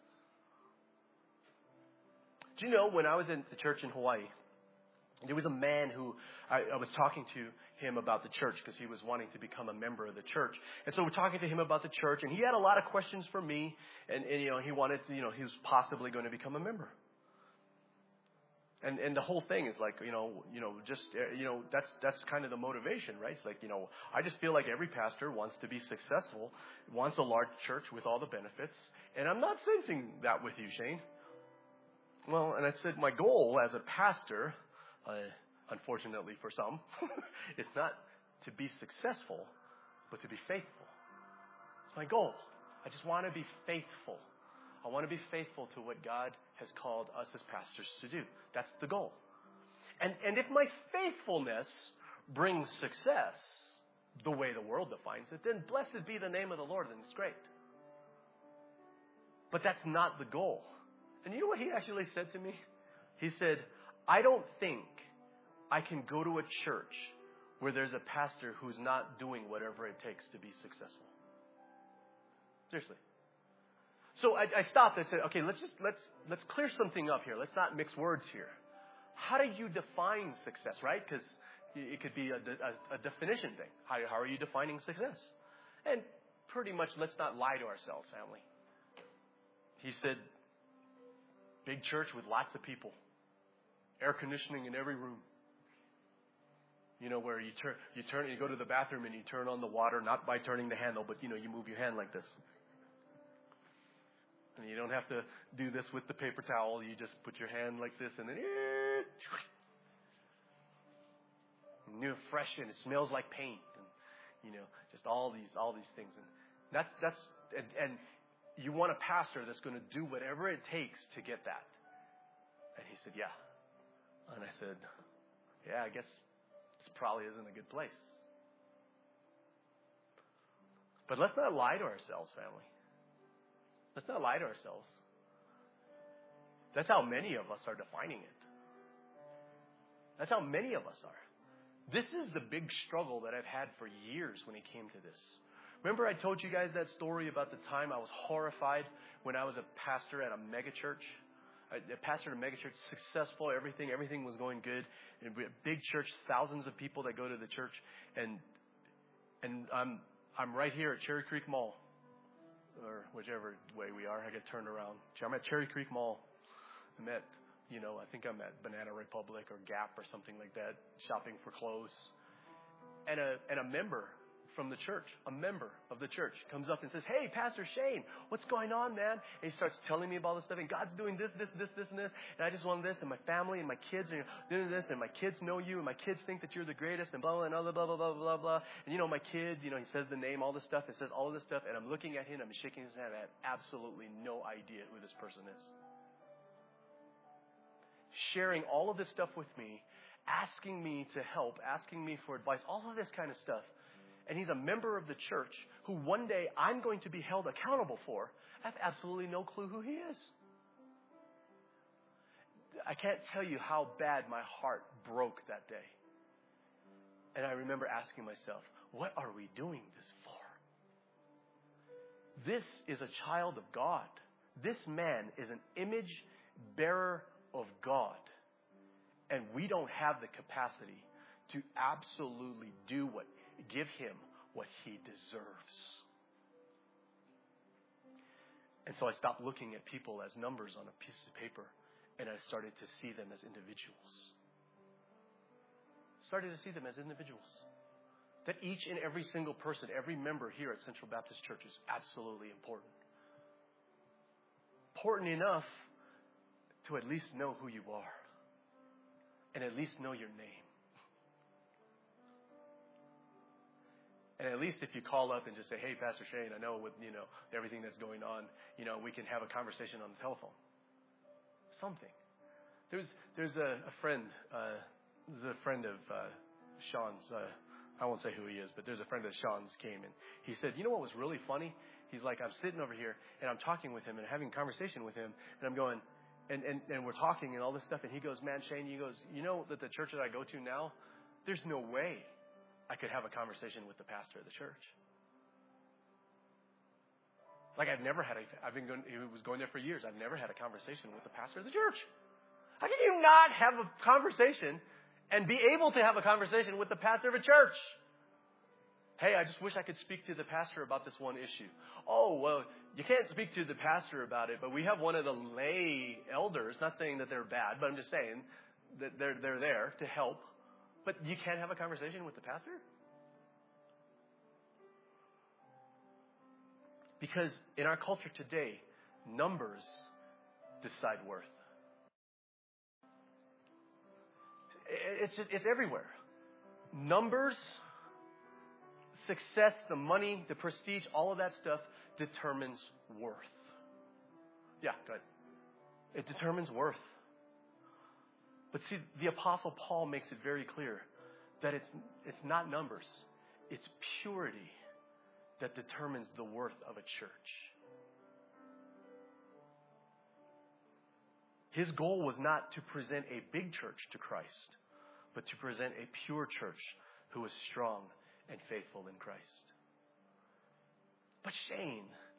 Do you know, when I was in the church in Hawaii, there was a man who I was talking to him about the church because he was wanting to become a member of the church. And so we're talking to him about the church, and he had a lot of questions for me, and he wanted to, he was possibly going to become a member. And the whole thing is like, that's kind of the motivation, right? It's like, I just feel like every pastor wants to be successful, wants a large church with all the benefits, and I'm not sensing that with you, Shane. Well, and I said, my goal as a pastor, unfortunately for some, it's not to be successful, but to be faithful. It's my goal. I just want to be faithful. I want to be faithful to what God has called us as pastors to do. That's the goal. And if my faithfulness brings success, the way the world defines it, then blessed be the name of the Lord, and it's great. But that's not the goal. And you know what he actually said to me? He said, I don't think I can go to a church where there's a pastor who's not doing whatever it takes to be successful. Seriously. So I stopped. I said, okay, let's clear something up here. Let's not mix words here. How do you define success, right? Because it could be a definition thing. How are you defining success? And pretty much, let's not lie to ourselves, family. He said, big church with lots of people. Air conditioning in every room. Where you go to the bathroom and you turn on the water, not by turning the handle, but you move your hand like this. And you don't have to do this with the paper towel. You just put your hand like this and then new, fresh, and it smells like paint, and just all these things. And that's you want a pastor that's going to do whatever it takes to get that. And he said, yeah. And I said, yeah, I guess this probably isn't a good place. But let's not lie to ourselves, family. Let's not lie to ourselves. That's how many of us are defining it. That's how many of us are. This is the big struggle that I've had for years when it came to this. Remember I told you guys that story about the time I was horrified when I was a pastor at a megachurch? A pastor at a megachurch, successful, everything was going good. And we had a big church, thousands of people that go to the church. And I'm right here at Cherry Creek Mall. or whichever way we are. I get turned around. I'm at Cherry Creek Mall. I'm at, I think I'm at Banana Republic or Gap or something like that, shopping for clothes. And a member from the church, a member of the church, comes up and says, "Hey, Pastor Shane, what's going on, man?" And he starts telling me about all this stuff. And God's doing this, and I just want this, and my family and my kids are doing this, and my kids know you, and my kids think that you're the greatest, and blah, blah, and blah, blah, blah, blah, blah. And my kid, he says the name, all this stuff, and says all of this stuff, and I'm looking at him, I'm shaking his hand, I have absolutely no idea who this person is. Sharing all of this stuff with me, asking me to help, asking me for advice, all of this kind of stuff. And he's a member of the church who one day I'm going to be held accountable for. I have absolutely no clue who he is. I can't tell you how bad my heart broke that day. And I remember asking myself, what are we doing this for? This is a child of God. This man is an image bearer of God. And we don't have the capacity to absolutely give him what he deserves. And so I stopped looking at people as numbers on a piece of paper, and I started to see them as individuals. That each and every single person, every member here at Central Baptist Church is absolutely important. Important enough to at least know who you are, and at least know your name. And at least if you call up and just say, "Hey, Pastor Shane, I know with, everything that's going on, we can have a conversation on the telephone." Something. There's a friend, of Sean's, I won't say who he is, but there's a friend of Sean's came and he said, "You know what was really funny?" He's like, "I'm sitting over here and I'm talking with him and having a conversation with him and I'm going, and we're talking and all this stuff." And he goes, "Man, Shane," he goes, "you know that the church that I go to now, there's no way I could have a conversation with the pastor of the church. Like he was going there for years. I've never had a conversation with the pastor of the church. How can you not have a conversation and be able to have a conversation with the pastor of a church? Hey, I just wish I could speak to the pastor about this one issue. Oh, well, you can't speak to the pastor about it, but we have one of the lay elders, not saying that they're bad, but I'm just saying that they're there to help. But you can't have a conversation with the pastor? Because in our culture today, numbers decide worth. It's everywhere. Numbers, success, the money, the prestige, all of that stuff determines worth. Yeah, go ahead. It determines worth. But see, the Apostle Paul makes it very clear that it's not numbers. It's purity that determines the worth of a church. His goal was not to present a big church to Christ, but to present a pure church who is strong and faithful in Christ. But Shane,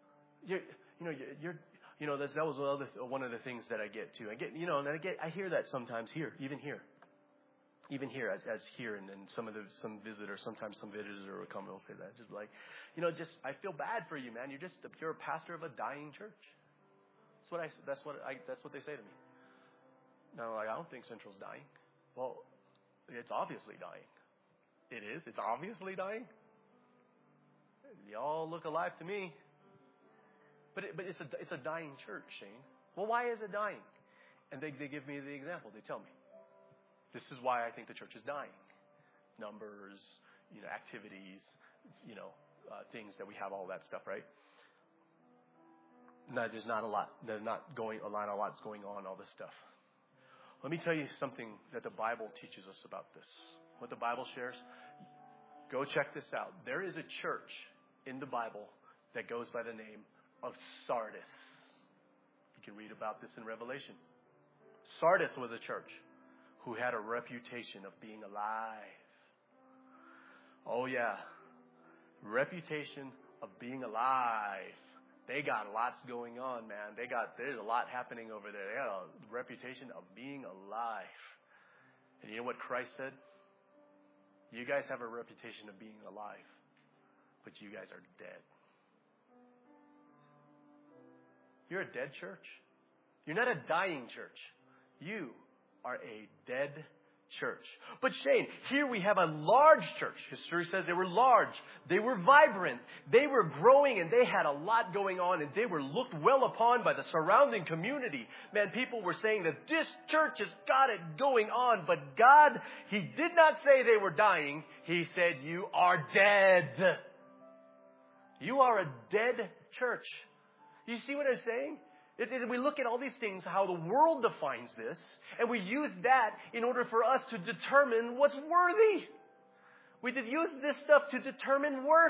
that was one of the things that I get too. I hear that sometimes here, even here, as here, and some visitors. Sometimes some visitor will come and will say that, just like, I feel bad for you, man. You're a pastor of a dying church. That's what they say to me. No, I don't think Central's dying. Well, it's obviously dying. It is. It's obviously dying. Y'all look alive to me. But it's a dying church, Shane. Well, why is it dying? And they give me the example. They tell me, this is why I think the church is dying. Numbers, activities, things that we have, all that stuff, right? No, there's not a lot. There's not going a lot. A lot's going on. All this stuff. Let me tell you something that the Bible teaches us about this. What the Bible shares. Go check this out. There is a church in the Bible that goes by the name of Sardis. You can read about this in Revelation. Sardis was a church who had a reputation of being alive. Oh yeah. Reputation of being alive. They got lots going on, man. There's a lot happening over there. They got a reputation of being alive. And you know what Christ said? You guys have a reputation of being alive, but you guys are dead. You're a dead church. You're not a dying church. You are a dead church. But Shane, here we have a large church. History says they were large. They were vibrant. They were growing, and they had a lot going on, and they were looked well upon by the surrounding community. Man, people were saying that this church has got it going on. But God, He did not say they were dying. He said, you are dead. You are a dead church. You see what I'm saying? We look at all these things, how the world defines this, and we use that in order for us to determine what's worthy. We did use this stuff to determine worth.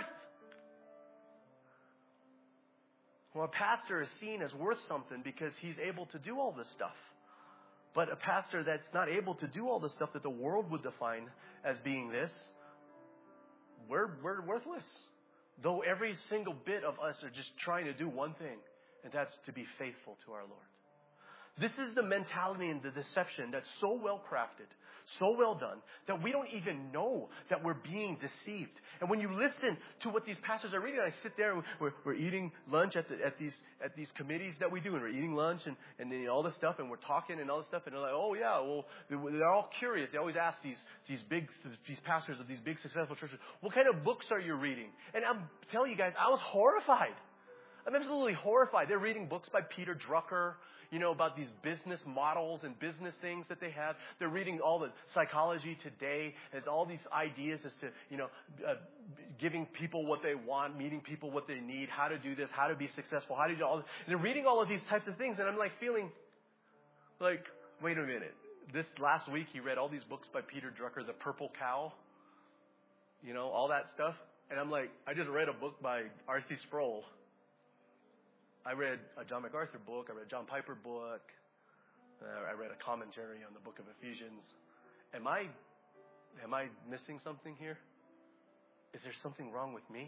Well, a pastor is seen as worth something because he's able to do all this stuff. But a pastor that's not able to do all the stuff that the world would define as being this, we're worthless. Though every single bit of us are just trying to do one thing. And that's to be faithful to our Lord. This is the mentality and the deception that's so well crafted, so well done, that we don't even know that we're being deceived. And when you listen to what these pastors are reading, I sit there and we're eating lunch at these committees that we do, and we're eating lunch and then all this stuff, and we're talking and all this stuff, and they're like, oh yeah, well, they're all curious. They always ask these pastors of these big successful churches, what kind of books are you reading? And I'm telling you guys, I was horrified. I'm absolutely horrified. They're reading books by Peter Drucker, about these business models and business things that they have. They're reading all the Psychology Today, has all these ideas as to, giving people what they want, meeting people what they need, how to do this, how to be successful, how to do all this. And they're reading all of these types of things, and I'm feeling like, wait a minute. This last week, he read all these books by Peter Drucker, The Purple Cow, all that stuff. And I'm like, I just read a book by R.C. Sproul. I read a John MacArthur book. I read a John Piper book. I read a commentary on the book of Ephesians. Am I missing something here? Is there something wrong with me?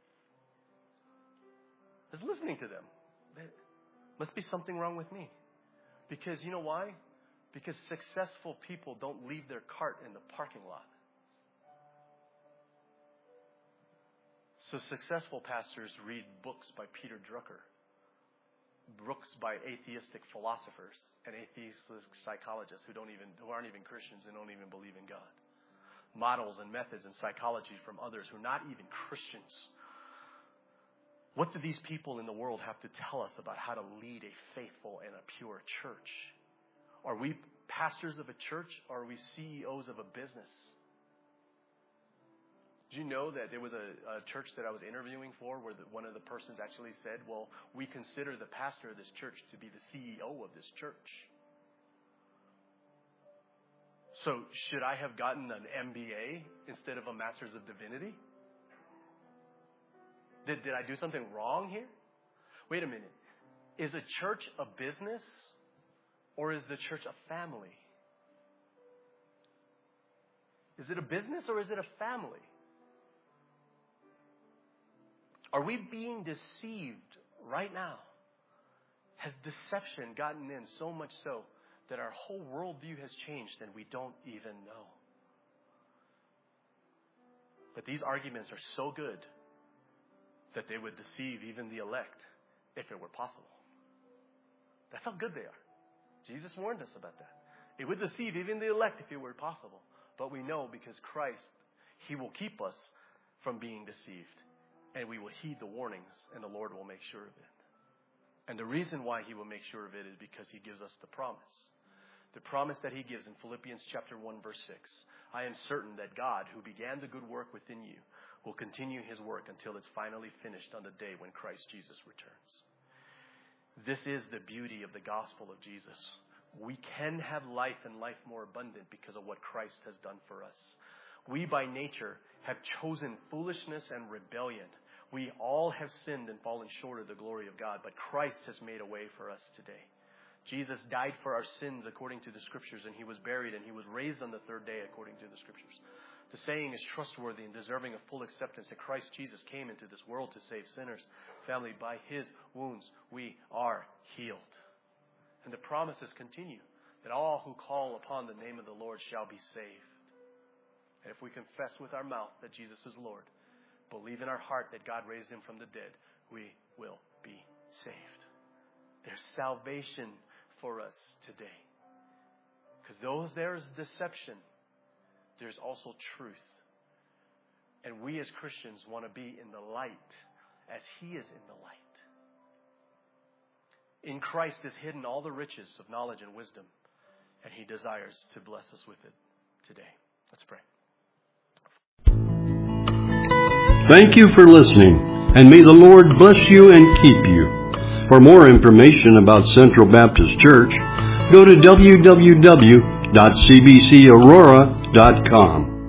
I was listening to them. There must be something wrong with me. Because you know why? Because successful people don't leave their cart in the parking lot. So successful pastors read books by Peter Drucker. Books by atheistic philosophers and atheistic psychologists who aren't even Christians and don't even believe in God. Models and methods and psychology from others who are not even Christians. What do these people in the world have to tell us about how to lead a faithful and a pure church? Are we pastors of a church, or are we CEOs of a business? Did you know that there was a church that I was interviewing for where one of the persons actually said, well, we consider the pastor of this church to be the CEO of this church. So should I have gotten an MBA instead of a Master's of Divinity? Did I do something wrong here? Wait a minute. Is a church a business, or is the church a family? Is it a business, or is it a family? Are we being deceived right now? Has deception gotten in so much so that our whole worldview has changed and we don't even know? But these arguments are so good that they would deceive even the elect if it were possible. That's how good they are. Jesus warned us about that. It would deceive even the elect if it were possible. But we know because Christ, He will keep us from being deceived. And we will heed the warnings, and the Lord will make sure of it. And the reason why He will make sure of it is because He gives us the promise. The promise that He gives in Philippians chapter 1, verse 6. I am certain that God, who began the good work within you, will continue His work until it's finally finished on the day when Christ Jesus returns. This is the beauty of the gospel of Jesus. We can have life and life more abundant because of what Christ has done for us. We by nature have chosen foolishness and rebellion. We all have sinned and fallen short of the glory of God, but Christ has made a way for us today. Jesus died for our sins according to the Scriptures, and He was buried, and He was raised on the third day according to the Scriptures. The saying is trustworthy and deserving of full acceptance that Christ Jesus came into this world to save sinners. Family, by His wounds we are healed. And the promises continue that all who call upon the name of the Lord shall be saved. And if we confess with our mouth that Jesus is Lord, believe in our heart that God raised Him from the dead, we will be saved. There's salvation for us today. Because though there's deception, there's also truth. And we as Christians want to be in the light as He is in the light. In Christ is hidden all the riches of knowledge and wisdom, and He desires to bless us with it today. Let's pray. Thank you for listening, and may the Lord bless you and keep you. For more information about Central Baptist Church, go to www.cbcaurora.com.